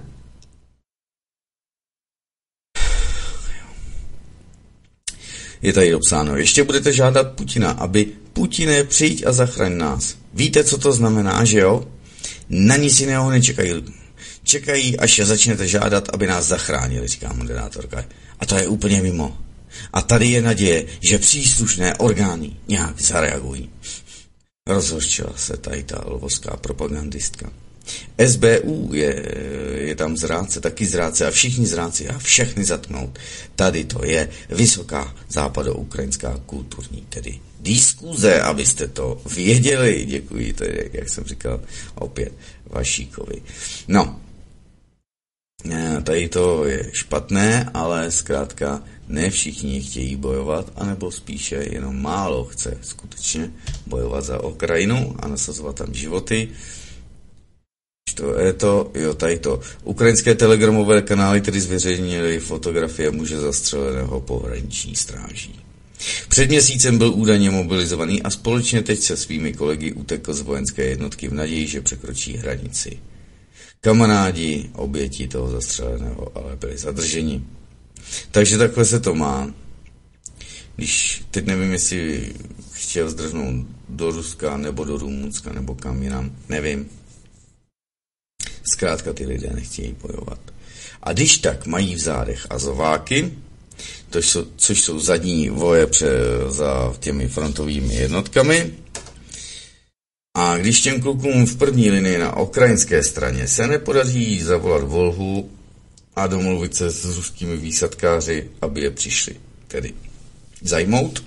Je tady dopsáno, ještě budete žádat Putina, aby Putine, přijď a zachraň nás. Víte, co to znamená, že jo? Na nic jiného nečekají. Čekají, až začnete žádat, aby nás zachránili, říká moderátorka. A to je úplně mimo. A tady je naděje, že příslušné orgány nějak zareagují. Rozhořčila se tady ta lvovská propagandistka. SBU je tam zrádce, taky zrádce a všichni zrádci a všechny zatknout. Tady to je vysoká západoukrajinská kulturní tedy diskuze, abyste to věděli. Děkuji, tedy, jak jsem říkal, opět Vašíkovi. No, Tady to je špatné, ale zkrátka ne všichni chtějí bojovat, anebo spíše jenom málo chce skutečně bojovat za Ukrajinu a nasazovat tam životy. To je to, jo, tady to. Ukrajinské telegramové kanály tedy zveřejnily fotografie muže zastřeleného pohraniční stráží. Před měsícem byl údajně mobilizovaný a společně teď se svými kolegy utekl z vojenské jednotky v naději, že překročí hranici. Kamarádi oběti toho zastřeleného ale byli zadrženi. Takže takhle se to má. Když teď nevím, jestli chtěl zdrhnout do Ruska, nebo do Rumunska, nebo kam jinam, nevím. Zkrátka ty lidé nechtějí bojovat. A když tak mají v zádech azováky, což jsou zadní voje za těmi frontovými jednotkami, a když těm klukům v první linii na ukrajinské straně se nepodaří zavolat Volhu a domluvit se s ruskými výsadkáři, aby je přišli tedy zajmout,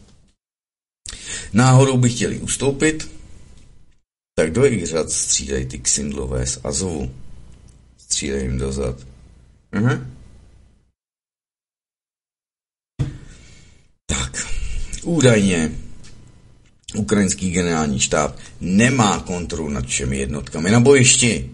náhodou by chtěli ustoupit, tak do jejich řad střídají ty ksindlové z Azovu. Střídají jim dozad. Tak, údajně ukrajinský generální štáb nemá kontrolu nad všemi jednotkami na bojišti.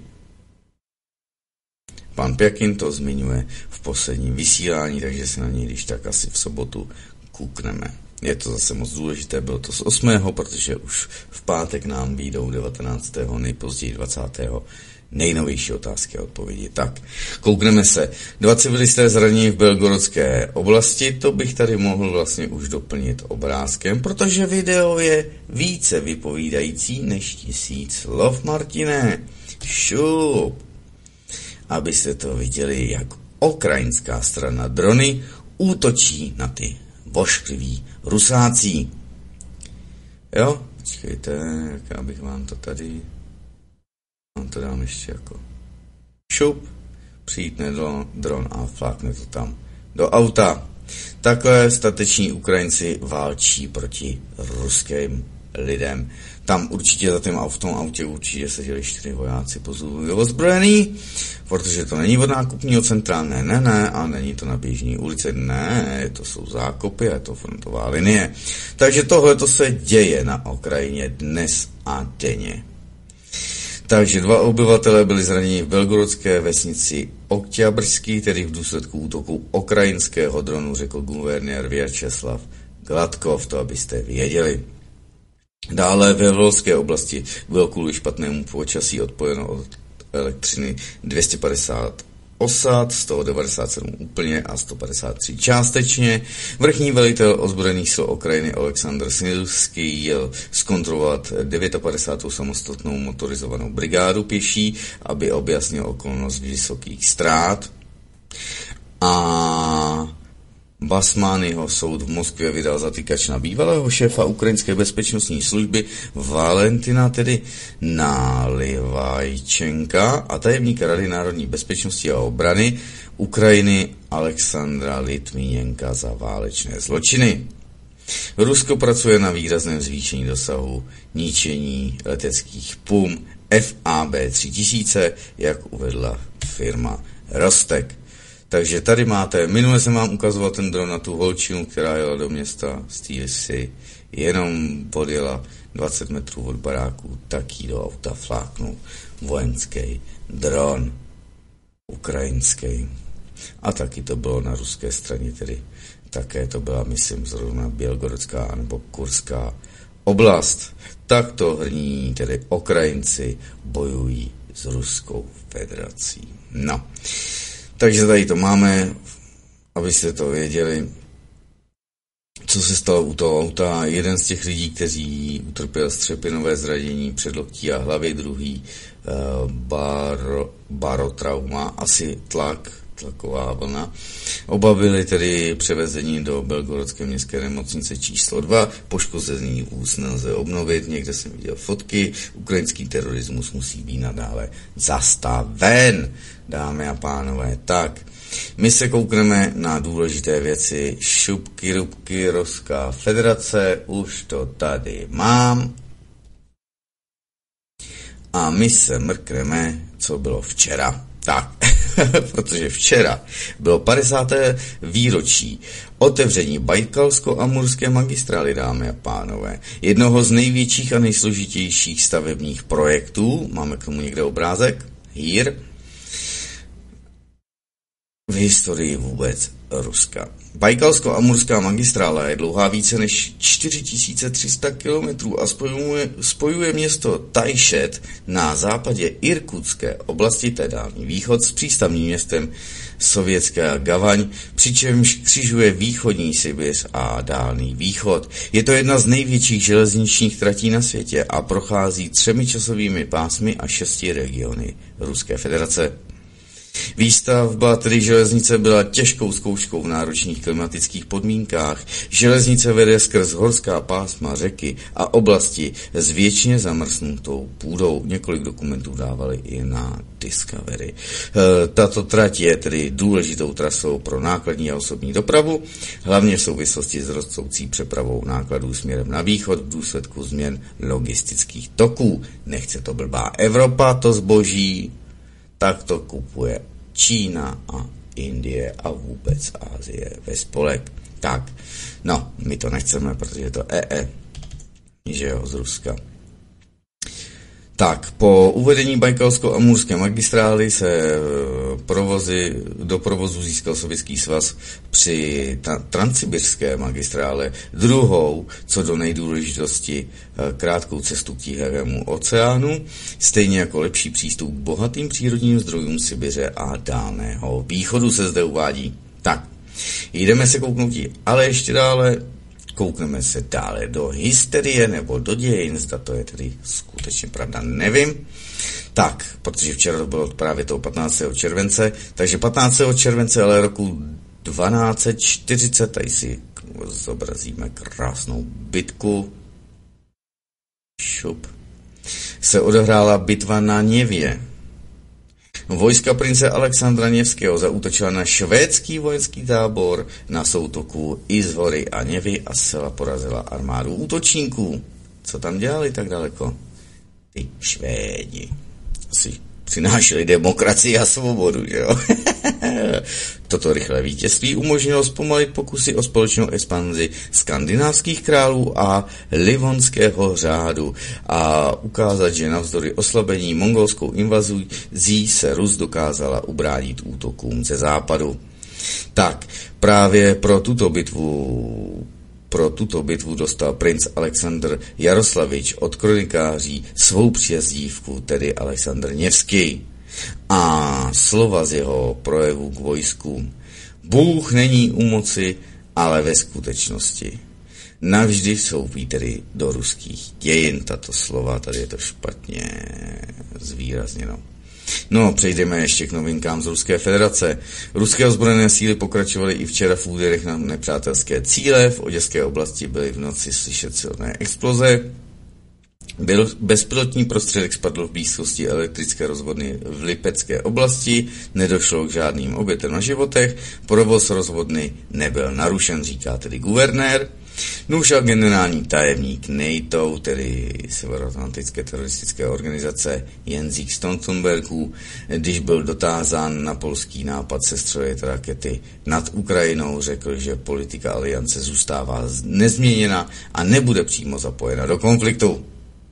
Pan Pjakin to zmiňuje v posledním vysílání, takže se na něj když tak asi v sobotu koukneme. Je to zase moc důležité, bylo to z 8., protože už v pátek nám vyjdou 19., nejpozději 20. nejnovější otázky a odpovědi. Tak, koukneme se. 2 civilisté zranění v Belgorodské oblasti, to bych tady mohl vlastně už doplnit obrázkem, protože video je více vypovídající než 1000 slov, Martine. Šup! Abyste to viděli, jak ukrajinská strana drony útočí na ty vošklivý rusácí. Jo? Počkejte, jak abych vám to tady... Vám to dám ještě jako... Šup, přijítne dron a flákne to tam do auta. Takhle stateční Ukrajinci válčí proti ruským lidem. Tam určitě za v tom autě určitě seděli 4 vojáci pozůvě ozbrojený, protože to není od nákupního centra, ne, a není to na běžní ulici, ne, to jsou zákopy a je to frontová linie. Takže tohle to se děje na Ukrajině dnes a denně. Takže 2 obyvatelé byli zraněni v belgorodské vesnici Okťabrský, tedy v důsledku útoku ukrajinského dronu, řekl guvernér Vyacheslav Gladkov, to abyste věděli. Dále ve Volské oblasti bylo kvůli špatnému počasí odpojeno od elektřiny 250 osad, 197 úplně a 153 částečně. Vrchní velitel ozbrojených sil Ukrajiny Oleksandr Snilský jel zkontrolovat 59. samostatnou motorizovanou brigádu pěší, aby objasnil okolnost vysokých ztrát. A Basmányho soud v Moskvě vydal zatýkač na bývalého šéfa ukrajinské bezpečnostní služby Valentina, tedy Nalivajčenka, a tajemníka Rady národní bezpečnosti a obrany Ukrajiny Alexandra Litvinenka za válečné zločiny. Rusko pracuje na výrazném zvýšení dosahu ničení leteckých PUM FAB 3000, jak uvedla firma Rostek. Takže tady máte, minule jsem vám ukazoval ten dron na tu holčinu, která jela do města z TSC, jenom podjela 20 metrů od baráku, tak jí do auta fláknul vojenský dron ukrajinský. A taky to bylo na ruské straně, tedy také to byla, myslím, zrovna Bělgorodská nebo Kurská oblast. Takto hrní, tedy Ukrajinci bojují s Ruskou federací. No. Takže tady to máme, abyste to věděli, co se stalo u toho auta. Jeden z těch lidí, kteří utrpěl střepinové zranění předloktí a hlavy, druhý barotrauma, asi tlaková vlna. Oba byli tedy převezeni do Belgorodské městské nemocnice číslo 2. Poškozený vůz nelze obnovit, někde jsem viděl fotky. Ukrajinský terorismus musí být nadále zastaven, dámy a pánové. Tak, my se koukneme na důležité věci. Šupky, rubky, Ruská federace, už to tady mám. A my se mrkneme, co bylo včera. Tak, protože včera bylo 50. výročí otevření Bajkalsko-Amurské magistrály, dámy a pánové. Jednoho z největších a nejsložitějších stavebních projektů, máme k tomu někde obrázek, here, v historii vůbec Ruska. Bajkalsko-Amurská magistrála je dlouhá více než 4300 kilometrů a spojuje město Tajšet na západě Irkutské oblasti, to je Dálný východ, s přístavním městem Sovětská Gavaň, přičemž křižuje východní Sibiř a Dálný východ. Je to jedna z největších železničních tratí na světě a prochází 3 časovými pásmy a 6 regiony Ruské federace. Výstavba tedy železnice byla těžkou zkouškou v náročných klimatických podmínkách. Železnice vede skrz horská pásma, řeky a oblasti s věčně zamrznutou půdou. Několik dokumentů dávali i na Discovery. Tato trať je tedy důležitou trasou pro nákladní a osobní dopravu, hlavně v souvislosti s rostoucí přepravou nákladů směrem na východ v důsledku změn logistických toků. Nechce to blbá Evropa, to zboží, tak to kupuje Čína a Indie a vůbec Asie ve spolek. Tak, no, my to nechceme, protože je to že jo, z Ruska. Tak, po uvedení Bajkalsko-Amurské magistrály se do provozu získal Sovětský svaz při transsibirské magistrále, druhou, co do nejdůležitosti, krátkou cestu k Tihému oceánu, stejně jako lepší přístup k bohatým přírodním zdrojům Sibiře a Dálného východu se zde uvádí. Tak, jdeme se kouknout, ale ještě dále koukneme se dále do hysterie nebo do dějin, zda to je tedy skutečně pravda, nevím. Tak, protože včera to bylo právě toho 15. července, takže 15. července ale roku 1240, tady si zobrazíme krásnou bitku, se odehrála bitva na Něvě. Vojska prince Alexandra Něvského zaútočila na švédský vojenský tábor na soutoku Izhory a Něvy a zcela porazila armádu útočníků. Co tam dělali tak daleko? Ty Švédi. Asi přinášeli demokracii a svobodu, že jo? Toto rychlé vítězství umožnilo zpomalit pokusy o společnou expanzi skandinávských králů a livonského řádu a ukázat, že navzdory oslabení mongolskou invazí se Rus dokázala ubránit útokům ze západu. Tak, právě pro tuto bitvu dostal princ Alexandr Jaroslavič od kronikáří svou přezdívku, tedy Alexandr Něvský. A slova z jeho projevu k vojsku: Bůh není u moci, ale ve skutečnosti. Navždy vstoupí tedy do ruských dějin. Tato slova, tady je to špatně zvýrazněno. No, přejdeme ještě k novinkám z Ruské federace. Ruské ozbrojené síly pokračovaly i včera v úderech na nepřátelské cíle. V Oděské oblasti byly v noci slyšet silné exploze. Bezpilotní prostředek spadl v blízkosti elektrické rozvodny v Lipecké oblasti, nedošlo k žádným obětem na životech, provoz rozvodny nebyl narušen, říká tedy guvernér. Nuž a generální tajemník NATO, tedy Severoatlantické teroristické organizace, Jensík Stoltenbergů, když byl dotázán na polský nápad sestřelit rakety nad Ukrajinou, řekl, že politika aliance zůstává nezměněna a nebude přímo zapojena do konfliktu.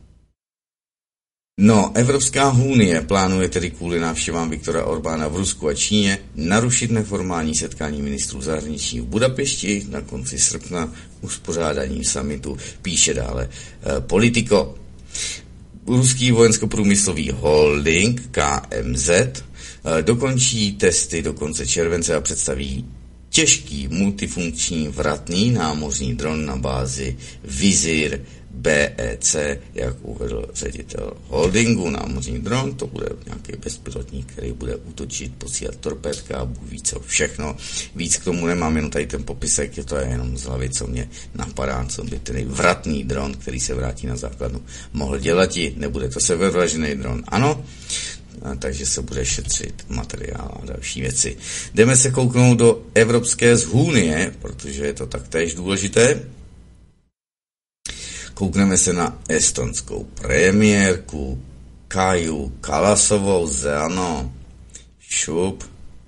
No, Evropská unie plánuje tedy kvůli návštěvám Viktora Orbána v Rusku a Číně narušit neformální setkání ministrů zahraničí v Budapešti na konci srpna uspořádáním summitu, píše dále Politico. Ruský vojensko-průmyslový holding KMZ dokončí testy do konce července a představí těžký multifunkční vratný námořní dron na bázi Vizir BEC, jak uvedl ředitel holdingu. Námořní dron, to bude nějaký bezpilotník, který bude útočit, posílat torpédka, Bůh ví co všechno. Víc k tomu nemám, jenom tady ten popisek, je to jenom z hlavy, co mě napadá, co by tedy vratný dron, který se vrátí na základnu, mohl dělat. Nebude to severvražený dron, ano, takže se bude šetřit materiál a další věci. Jdeme se kouknout do Evropské unie, protože je to taktéž důležité. Koukneme se na estonskou premiérku Kaju Kalasovou z ANO. Šup.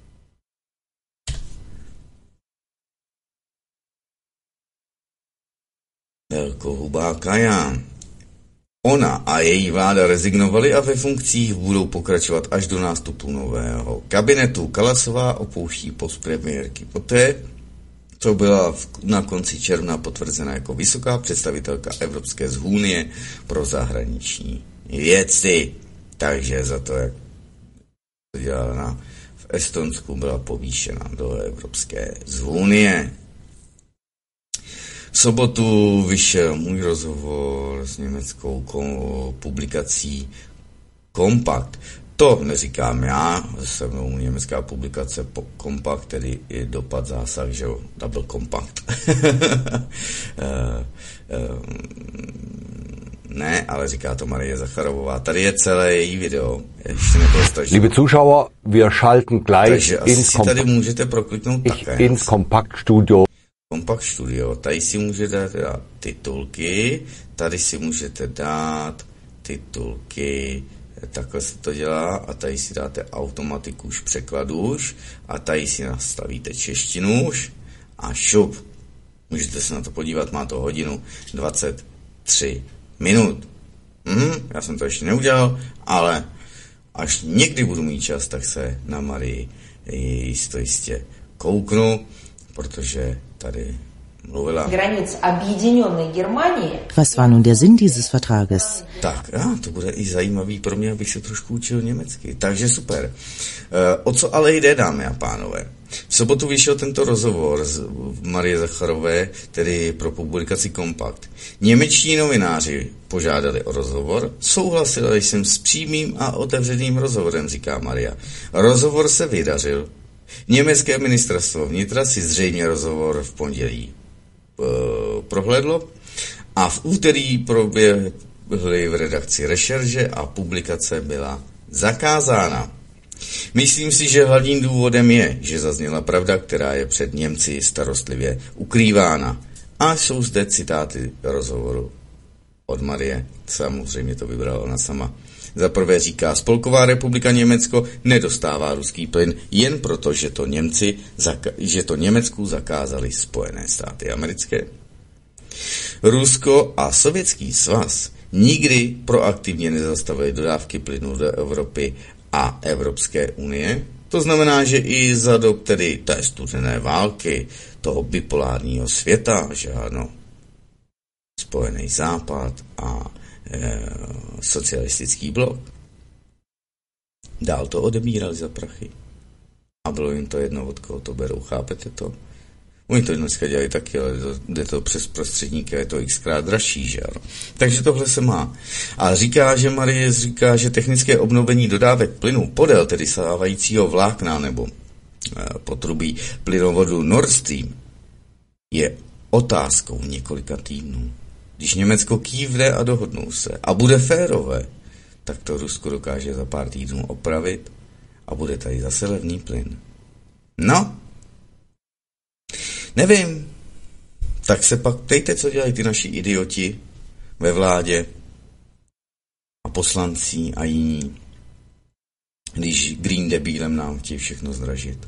Velkohubá Kaja. Ona a její vláda rezignovali a ve funkcích budou pokračovat až do nástupu nového kabinetu. Kalasová opouští post premiérky poté, co byla na konci června potvrzena jako vysoká představitelka Evropské unie pro zahraniční věci. Takže za to, jak to dělala v Estonsku, byla povýšena do Evropské unie. V sobotu vyšel můj rozhovor s německou publikací Kompakt. To neříkám já, se mnou německá publikace Kompakt, tedy je dopad zásah, že jo, double kompakt. Ne, ale říká to Marie Zacharovová. Tady je celé její video. Liebe Zuschauer, wir schalten gleich ins Kompaktstudio. Kompakt Studio. Tady si můžete dát titulky, tady si můžete dát titulky, takhle se to dělá, a tady si dáte automatiku už překladuš a tady si nastavíte češtinu už a šup. Můžete se na to podívat, má to hodinu 23 minut. Já jsem to ještě neudělal, ale až někdy budu mít čas, tak se na Marii jistě kouknu, protože tady mluvila. Was war nun der Sinn dieses Vertrages? Tak, to bude i zajímavý pro mě, abych se trošku učil německy. Takže super. O co ale jde, dámy a pánové? V sobotu vyšel tento rozhovor z Marie Zacharové, tedy pro publikaci Kompakt. Němečtí novináři požádali o rozhovor, souhlasila jsem s přímým a otevřeným rozhovorem, říká Maria. Rozhovor se vydařil. Německé ministerstvo vnitra si zřejmě rozhovor v pondělí prohlédlo a v úterý proběhly v redakci rešerže a publikace byla zakázána. Myslím si, že hlavním důvodem je, že zazněla pravda, která je před Němci starostlivě ukrývána. A jsou zde citáty rozhovoru od Marie. Samozřejmě to vybrala ona sama. Za prvé říká, Spolková republika Německo nedostává ruský plyn jen proto, že to Německu zakázali Spojené státy americké. Rusko a Sovětský svaz nikdy proaktivně nezastavili dodávky plynu do Evropy a Evropské unie. To znamená, že i za dob tedy té studené války, toho bipolárního světa, že ano, Spojený západ a socialistický blok. Dál to odebírali za prachy. A bylo jim to jedno, od koho to berou, chápete to? Oni to dneska dělají taky, ale jde to přes prostředníky a je to xkrát dražší, že ano. Takže tohle se má. A Marie říká, že technické obnovení dodávek plynu podél tedy stávajícího vlákna nebo potrubí plynovodu Nord Stream je otázkou několika týdnů. Když Německo kývne a dohodnou se a bude férové, tak to Rusko dokáže za pár týdnů opravit a bude tady zase levný plyn. No, nevím. Tak se pak ptejte, co dělají ty naši idioti ve vládě a poslanci a jiní, když green debílem nám chtějí všechno zdražit.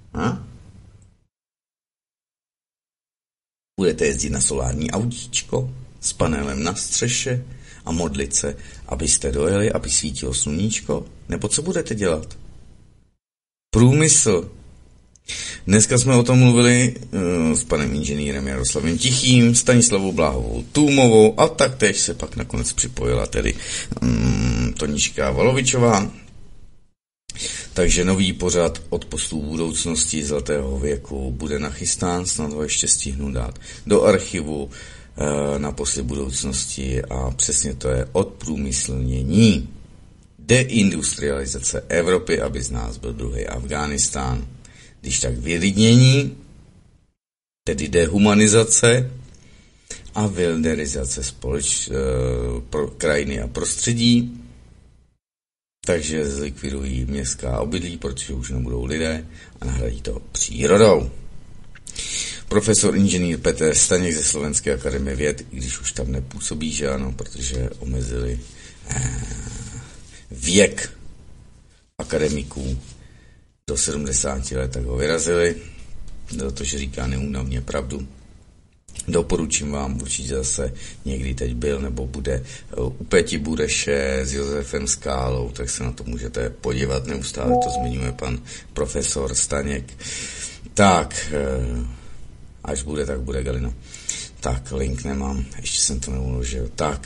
Budete jezdit na solární autíčko s panelem na střeše a modlit se, abyste dojeli, aby svítilo sluníčko? Nebo co budete dělat? Průmysl. Dneska jsme o tom mluvili s panem inženýrem Jaroslavem Tichým, Stanislavou Bláhovou Tůmovou a taktéž se pak nakonec připojila tedy Tonička Valovičová. Takže nový pořad od postů budoucnosti zlatého věku bude nachystán, snad ho ještě stihnu dát do archivu na posly budoucnosti a přesně to je odprůmyslnění. Deindustrializace Evropy, aby z nás byl druhý Afghánistán. Když tak vylidnění, tedy dehumanizace a wilderizace krajiny a prostředí. Takže zlikvidují městská obydlí, protože už nebudou lidé a nahradí to přírodou. Profesor inženýr Petr Staněk ze Slovenské akademie věd, i když už tam nepůsobí, že ano, protože omezili věk akademiků, do 70 let, tak ho vyrazili, protože říká neúnavně pravdu. Doporučím vám, určitě zase někdy teď byl nebo bude u Peti Bureše s Josefem Skálou, tak se na to můžete podívat, neustále to zmiňuje pan profesor Staněk. Tak, až bude, tak bude, Galina. Tak, link nemám, ještě jsem to neuložil. Tak,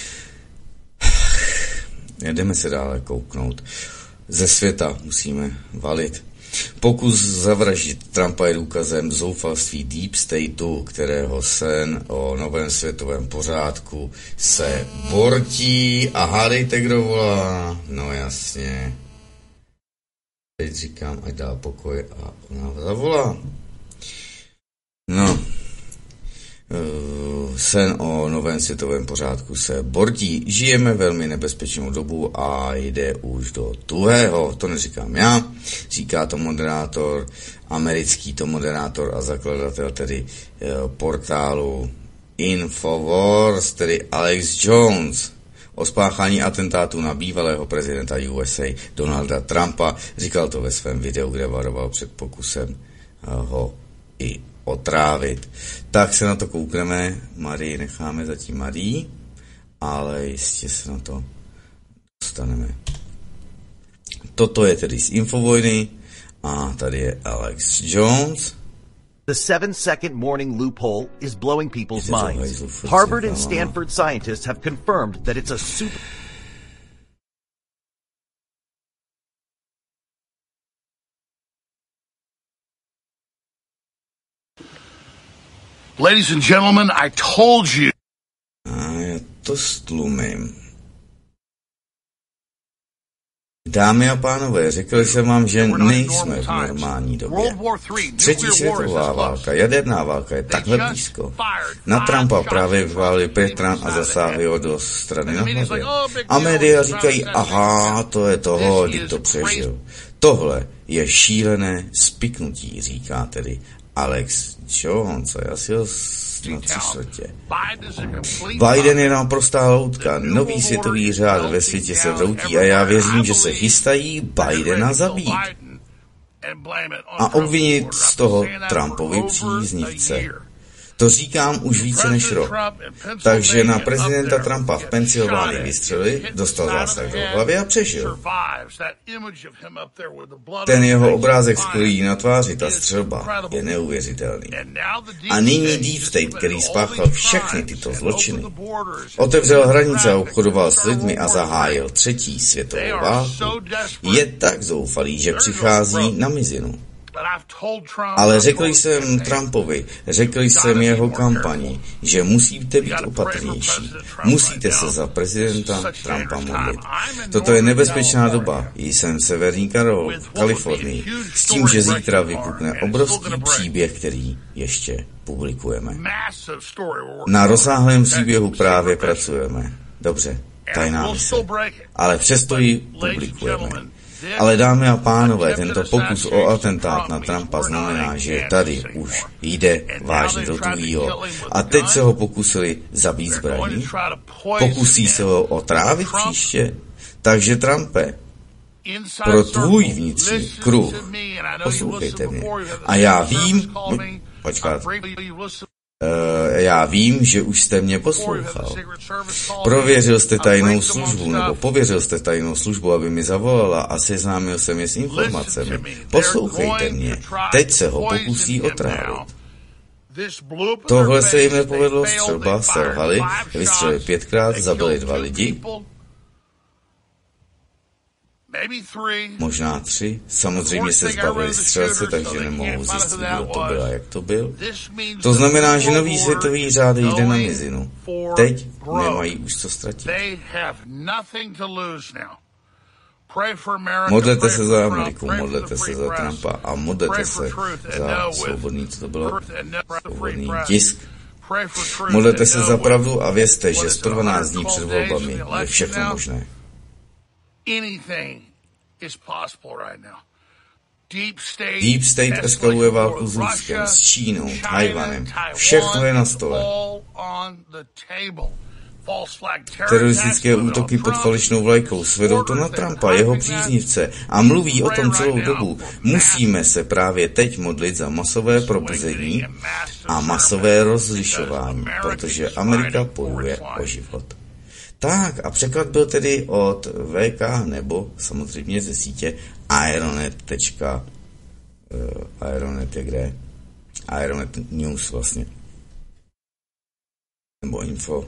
jdeme se dále kouknout. Ze světa musíme valit. Pokus zavraždit Trumpa je důkazem zoufalství Deep Stateu, kterého sen o novém světovém pořádku se bortí. A hádejte, kdo volá? No jasně. Teď říkám, ať dá pokoj a ona zavolá. No. Sen o novém světovém pořádku se bortí. Žijeme velmi nebezpečnou dobu a jde už do tuhého. To neříkám já, říká to moderátor, americký to moderátor a zakladatel tedy portálu Infowars, tedy Alex Jones. O spáchání atentátu na bývalého prezidenta USA Donalda Trumpa. Říkal to ve svém videu, kde varoval před pokusem ho i otrávit. Tak se na to koukneme. Marii necháme zatím Marii, ale jistě se na to dostaneme. Toto je tedy z Infovojny a tady je Alex Jones. The 7-second morning loophole is blowing people's minds. Harvard and Stanford scientists have confirmed that it's a super... Ladies and gentlemen, I told you. A já to stlumím. Dámy a pánové, řekl jsem vám, že nejsme v normální době. Třetí světová válka, jaderná válka je takhle blízko. Na Trumpa právě vyválili Petran a zasáhli ho do strany na hlavě. A média říkají, aha, to je toho, kdy to přežil. Tohle je šílené spiknutí, říká tedy Alex Jones, já si ho na 3/4. Biden je naprostá loutka, nový světový řád ve světě se vroutí a já věřím, že se chystají Bidena zabít a obvinit z toho Trumpovi příznivce. To říkám už více než rok. Takže na prezidenta Trumpa v Pensylvánii vystřelili, dostal zásah do hlavy a přežil. Ten jeho obrázek sklojí na tváři, ta střelba, je neuvěřitelný. A nyní Deep State, který spáchal všechny tyto zločiny, otevřel hranice a obchodoval s lidmi a zahájil třetí světovou válku, je tak zoufalý, že přichází na mizinu. Ale řekl jsem Trumpovi, řekl jsem jeho kampani, že musíte být opatrnější. Musíte se za prezidenta Trumpa modlit. Toto je nebezpečná doba. Jsem v Severní Kalifornii. S tím, že zítra vypukne obrovský příběh, který ještě publikujeme. Na rozsáhlém příběhu právě pracujeme. Dobře, tajná mise. Ale přesto ji publikujeme. Ale dámy a pánové, tento pokus o atentát na Trumpa znamená, že tady už jde vážně do tuhýho. A teď se ho pokusili zabít zbraní? Pokusí se ho otrávit příště? Takže Trumpe, pro tvůj vnitřní kruh, poslouchejte mě. A já vím, já vím, že už jste mě poslouchal. Prověřil jste tajnou službu, nebo pověřil jste tajnou službu, aby mi zavolala a seznámil jsem je s informacemi. Poslouchejte mě. Teď se ho pokusí otrávit. Tohle se jim nepovedlo, střelba, selhali, vystřelili 5krát, zabili 2 lidi. Možná 3. Samozřejmě se zbavili střelce, takže nemohou zjistit, kdo to byl a jak to byl. To znamená, že nový světový řád jde na mizinu. Teď nemají už co ztratit. Modlete se za Ameriku, modlete se za Trumpa a modlete se za svobodný, co to bylo, svobodný tisk. Modlete se za pravdu a vězte, že 112 dní před volbami je všechno možné. Deep State eskaluje válku s Ruskem, s Čínou, Tajvanem. Všechno je na stole. Teroristické útoky pod falešnou vlajkou svedou to na Trumpa, jeho příznivce a mluví o tom celou dobu. Musíme se právě teď modlit za masové probuzení a masové rozlišování, protože Amerika bojuje o život. Tak a překlad byl tedy od VK nebo samozřejmě ze sítě Aeronet. Aeronet je kde? Aeronet News vlastně. Nebo info.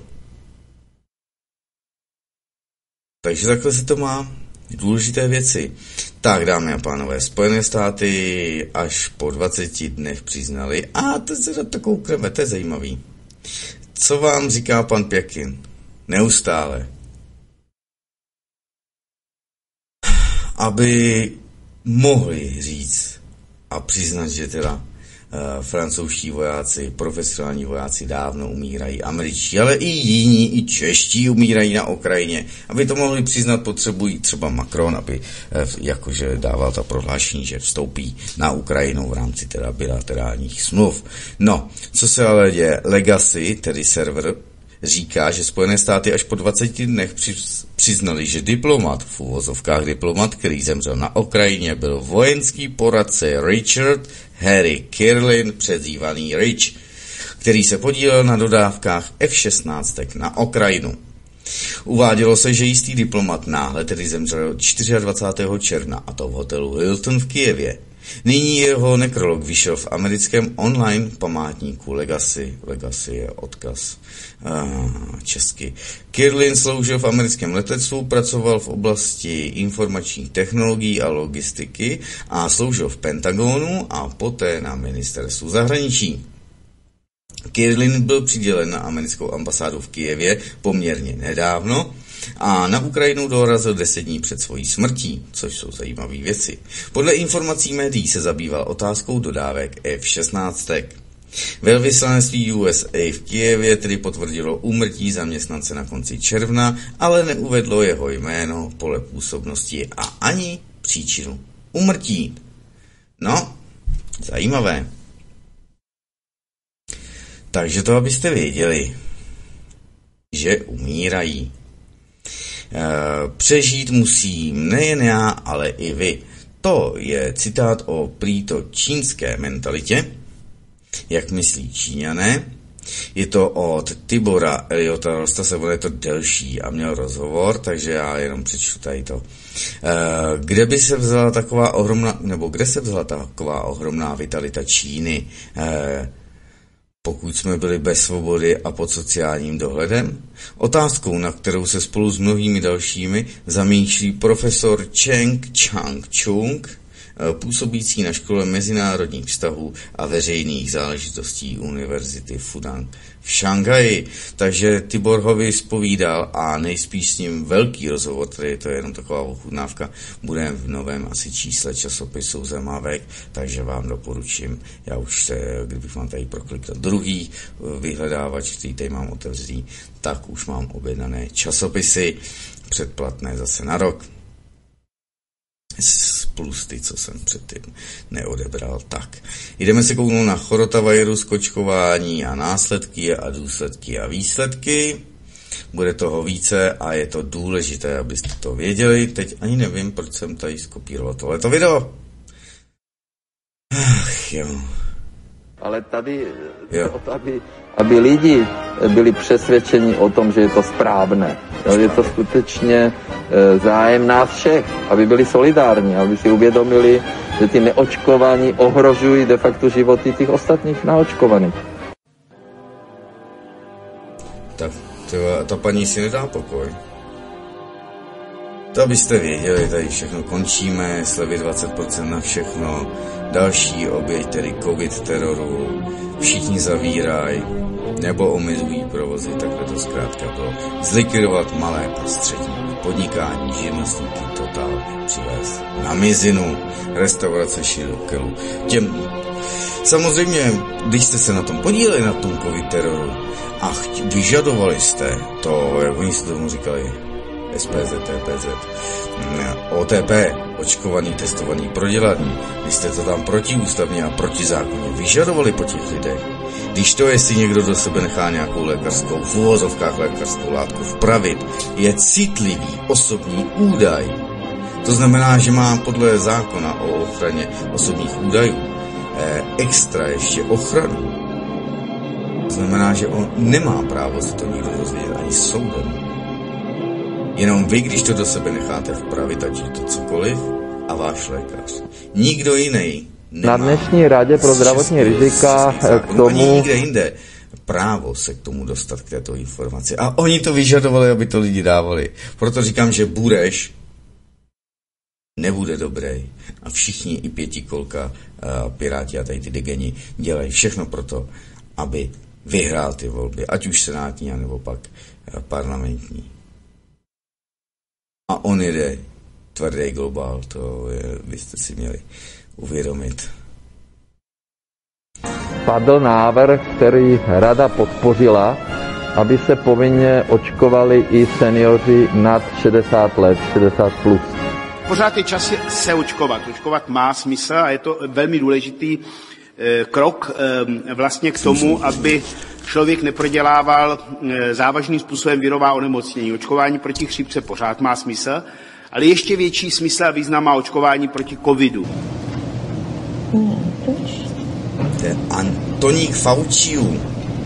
Takže takhle se to má. Důležité věci. Tak, dámy a pánové, Spojené státy až po 20 dnech přiznali. A teď se na to koukneme, to je zajímavý. Co vám říká pan Pěkin? Neustále. Aby mohli říct a přiznat, že teda francouzští vojáci, profesionální vojáci dávno umírají, američtí, ale i jiní, i čeští umírají na Ukrajině. Aby to mohli přiznat, potřebují třeba Macron, aby jakože dával ta prohlášení, že vstoupí na Ukrajinu v rámci teda bilaterálních smluv. No, co se ale děje? Legacy, tedy server, říká, že Spojené státy až po 20 dnech přiznali, že diplomat, v uvozovkách diplomat, který zemřel na Ukrajině, byl vojenský poradce Richard Harry Kirlin, přezdívaný Rich, který se podílel na dodávkách F-16 na Ukrajinu. Uvádělo se, že jistý diplomat náhle tedy zemřel 24. června, a to v hotelu Hilton v Kyjevě. Nyní jeho nekrolog vyšel v americkém online památníku Legacy. Legacy je odkaz česky. Kirlin sloužil v americkém letectvu, pracoval v oblasti informačních technologií a logistiky a sloužil v Pentagonu a poté na ministerstvu zahraničí. Kirlin byl přidělen na americkou ambasádu v Kyjevě poměrně nedávno a na Ukrajinu dorazil 10 dní před svojí smrtí, což jsou zajímavé věci. Podle informací médií se zabýval otázkou dodávek F-16. Velvyslanectví USA v Kyjevě tedy potvrdilo úmrtí zaměstnance na konci června, ale neuvedlo jeho jméno, pole působnosti a ani příčinu úmrtí. No, zajímavé. Takže to, abyste věděli, že umírají. Přežít musím nejen já, ale i vy. To je citát o prýto čínské mentalitě, jak myslí Číňané. Je to od Tibora Eliota Rosta, se bude to delší a měl rozhovor, takže já jenom přečtu tady to. Kde se vzala taková ohromná vitalita Číny? Pokud jsme byli bez svobody a pod sociálním dohledem? Otázkou, na kterou se spolu s mnohými dalšími zamýšlí profesor Cheng Chang-chung, působící na škole mezinárodních vztahů a veřejných záležitostí Univerzity Fudan v Šanghaji. Takže Tibor ho vyspovídal a nejspíš s ním velký rozhovor, tedy to je jenom taková ochutnávka, bude v novém asi čísle časopisu Zemavek, takže vám doporučím. Já už kdybych mám tady proklikl druhý vyhledávač, který tady mám otevřený, tak už mám objednané časopisy, předplatné zase na rok. Plus ty, co jsem předtím neodebral. Tak, jdeme se kouknout na chorotavirus, kočkování a následky a důsledky a výsledky. Bude toho více a je to důležité, abyste to věděli. Teď ani nevím, proč jsem tady skopíroval tohleto video. Ach jo. Ale tady aby lidi byli přesvědčeni o tom, že je to správné. Je to skutečně zájem nás všech, aby byli solidární, aby si uvědomili, že ty neočkovaní ohrožují de facto životy těch ostatních naočkovaných. Tak ta paní si nedá pokoj. To abyste věděli, tady všechno končíme, slevy 20% na všechno, další oběť, tedy covid teroru, všichni zavírají nebo omezují provozy, takhle to zkrátka bylo. Zlikvidovat malé a střední podnikání, živnostníky totál přivést na mizinu, restaurace širokelů. Samozřejmě, když jste se na tom podíleli, na tom covid teroru a vyžadovali jste to, jak oni se tomu říkali, SPZ, TPZ, OTP, očkovaný, testovaný, prodělaný. Vy jste to tam protiústavně a protizákonně vyžadovali po těch lidech. Když to, jestli někdo do sebe nechá nějakou lékařskou, v uvozovkách lékařskou látku vpravit, je citlivý osobní údaj. To znamená, že má podle zákona o ochraně osobních údajů extra ještě ochranu. To znamená, že on nemá právo se to nikdo dozvědět ani soudem. Jenom vy, když to do sebe necháte vpravit, ať je to cokoliv, a váš lékař. Nikdo jiný nemá. Na dnešní radě pro zdravotní rizika k tomu... Ani nikde jinde právo se k tomu dostat, k této informaci. A oni to vyžadovali, aby to lidi dávali. Proto říkám, že Bureš nebude dobrý. A všichni, i pětikolka, Piráti a tady ty degeni, dělají všechno pro to, aby vyhrál ty volby, ať už senátní, nebo pak parlamentní. A on jede tvrdý globál, to je, byste si měli uvědomit. Padl návrh, který rada podpořila, aby se povinně očkovali i seniori nad 60 let, 60 plus. Pořád je čas se očkovat. Očkovat má smysl a je to velmi důležitý krok vlastně k tomu, aby člověk neprodělával závažným způsobem virová onemocnění. Očkování proti chřipce pořád má smysl, ale ještě větší smysl a význam má očkování proti covidu. To je Antoník Fauciů,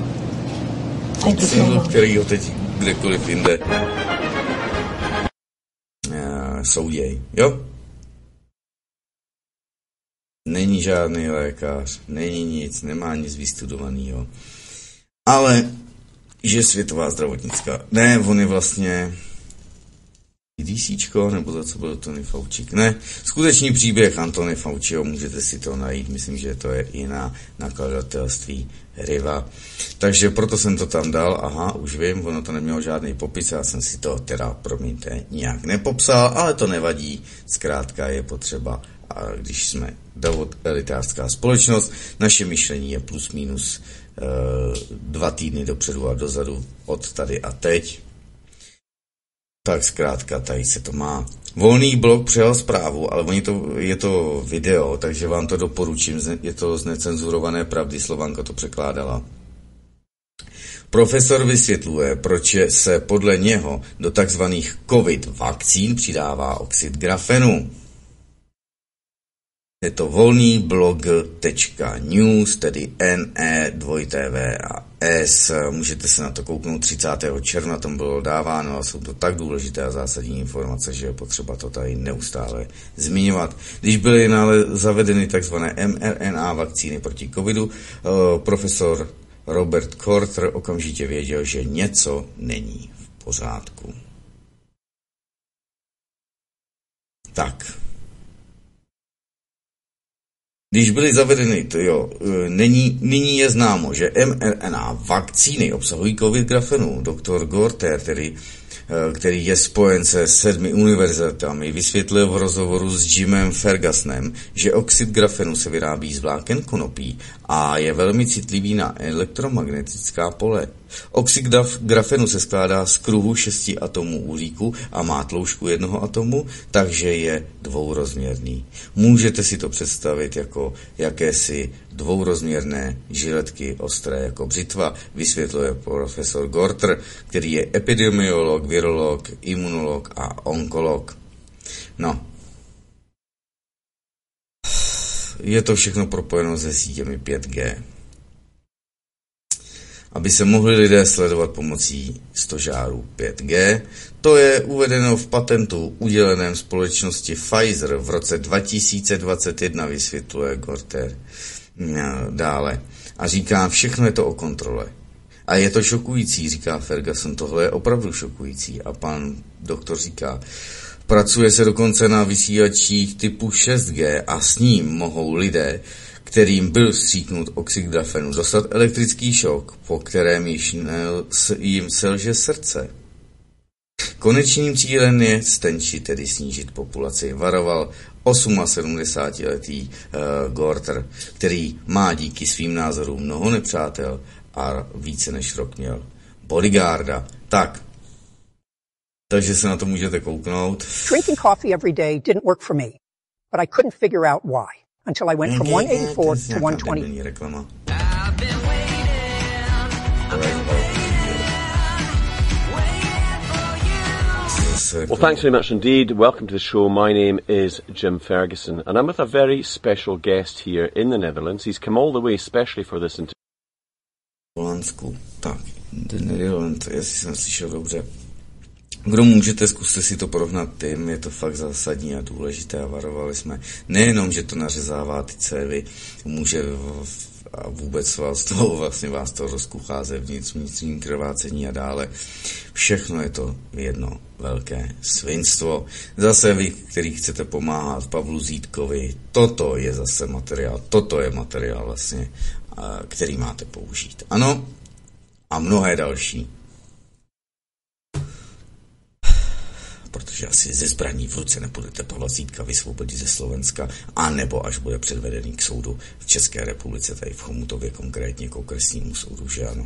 který ho teď kdekoliv jinde souděj, jo? Není žádný lékař, není nic, nemá nic vystudovaného. Ale, že Světová zdravotnická, ne, on je vlastně CDCčko, nebo za co byl Tony Faučík, ne, skutečný příběh Antony Fauciho, můžete si to najít, myslím, že to je i na nakladatelství Riva. Takže proto jsem to tam dal, aha, už vím, ono to nemělo žádný popis, já jsem si to teda, promiňte, nijak nepopsal, ale to nevadí, zkrátka je potřeba, a když jsme elitářská společnost, naše myšlení je plus minus 2 týdny dopředu a dozadu, od tady a teď. Tak zkrátka, tady se to má. Volný blog přijal zprávu, ale je to video, takže vám to doporučím, je to z necenzurované pravdy, Slovanka to překládala. Profesor vysvětluje, proč se podle něho do takzvaných COVID vakcín přidává oxid grafenu. Je to volnýblog.news, tedy NE2TV a můžete se na to kouknout 30. června, tam bylo dáváno a jsou to tak důležité a zásadní informace, že je potřeba to tady neustále zmiňovat. Když byly zavedeny tzv. mRNA vakcíny proti covidu, profesor Robert Korter okamžitě věděl, že něco není v pořádku. Tak. Když byly zavedeny, nyní je známo, že mRNA vakcíny obsahují COVID grafenu. Dr. Gorter, který je spojen se 7 univerzitami, vysvětlil v rozhovoru s Jimem Fergusonem, že oxid grafenu se vyrábí z vláken konopí a je velmi citlivý na elektromagnetická pole. Oxid grafenu se skládá z kruhu 6 atomů uhlíku a má tloušťku 1 atomu, takže je dvourozměrný. Můžete si to představit jako jakési dvourozměrné žiletky ostré jako břitva, vysvětluje profesor Gorter, který je epidemiolog, virolog, imunolog a onkolog. No. Je to všechno propojeno se sítěmi 5G. Aby se mohli lidé sledovat pomocí stožárů 5G. To je uvedeno v patentu uděleném společnosti Pfizer v roce 2021, vysvětluje Gorter dále. A říká, všechno je to o kontrole. A je to šokující, říká Ferguson, tohle je opravdu šokující. A pan doktor říká, pracuje se dokonce na vysílačích typu 6G a s ním mohou lidé, kterým byl vstříknut oxid grafenu, dostat elektrický šok, po kterém jim selže srdce. Konečným cílem je stenčit, tedy snížit populaci, varoval 78letý Gorter, který má díky svým názorům mnoho nepřátel a více než rok měl bodyguarda. Takže se na to můžete kouknout. Drinking coffee every day didn't work for me, but I couldn't figure out why until I went from 184 to 120. Well, thanks very much indeed. Welcome to the show. My name is Jim Ferguson, and I'm with a very special guest here in the Netherlands. He's come all the way especially for this interview. Holandsku. Tak, The Netherlands, jestli jsem slyšel dobře. Kdo můžete, zkuste si to porovnat tím, je to fakt zásadní a důležité a varovali jsme. Nejenom, že to nařezává ty cévy, může a vůbec vás to rozkuchá zevnitř, vnitřní krvácení a dále. Všechno je to jedno velké svinstvo. Zase vy, který chcete pomáhat Pavlu Zítkovi, toto je zase materiál vlastně, který máte použít. Ano, a mnohé další. Protože asi ze zbraní v ruce nepůjdete Pavla Zítka vysvobodit ze Slovenska, anebo až bude předvedený k soudu v České republice, tady v Chomutově konkrétně k okresnímu soudu, že ano.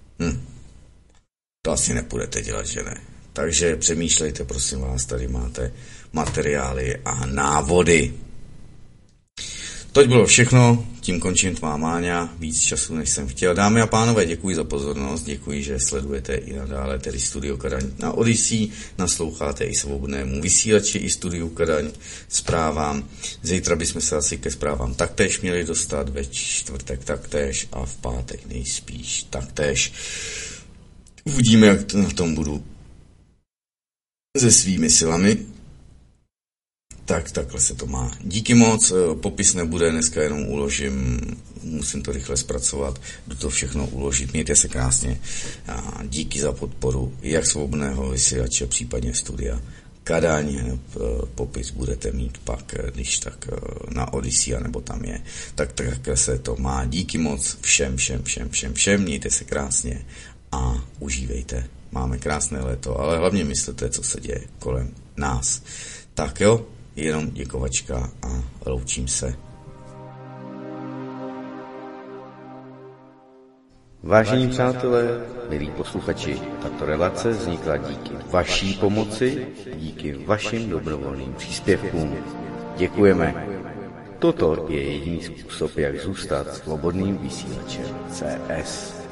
To asi nepůjdete dělat, že ne. Takže přemýšlejte, prosím vás, tady máte materiály a návody. To bylo všechno, tím končím tvá Máňa, víc času, než jsem chtěl. Dámy a pánové, děkuji za pozornost, děkuji, že sledujete i nadále tedy Studio Kadaň na Odyssey, nasloucháte i svobodnému vysílači, i Studiu Kadaň zprávám. Zítra bychom se asi ke zprávám taktéž měli dostat, ve čtvrtek taktéž a v pátek nejspíš taktéž. Uvidíme, jak na tom budu se svými silami. Tak, takhle se to má. Díky moc, popis nebude, dneska jenom uložím, musím to rychle zpracovat, jdu to všechno uložit, mějte se krásně a díky za podporu, jak svobodného vysílače, případně Studia Kadaň, popis budete mít pak, když tak na Odyssey, nebo tam je, tak takhle se to má. Díky moc všem, mějte se krásně a užívejte. Máme krásné léto, ale hlavně myslete, co se děje kolem nás. Tak jo, jenom děkovačka a loučím se. Vážení přátelé, milí posluchači, tato relace vznikla díky vaší pomoci, díky vašim dobrovolným příspěvkům. Děkujeme. Toto je jediný způsob, jak zůstat svobodným vysílačem CS.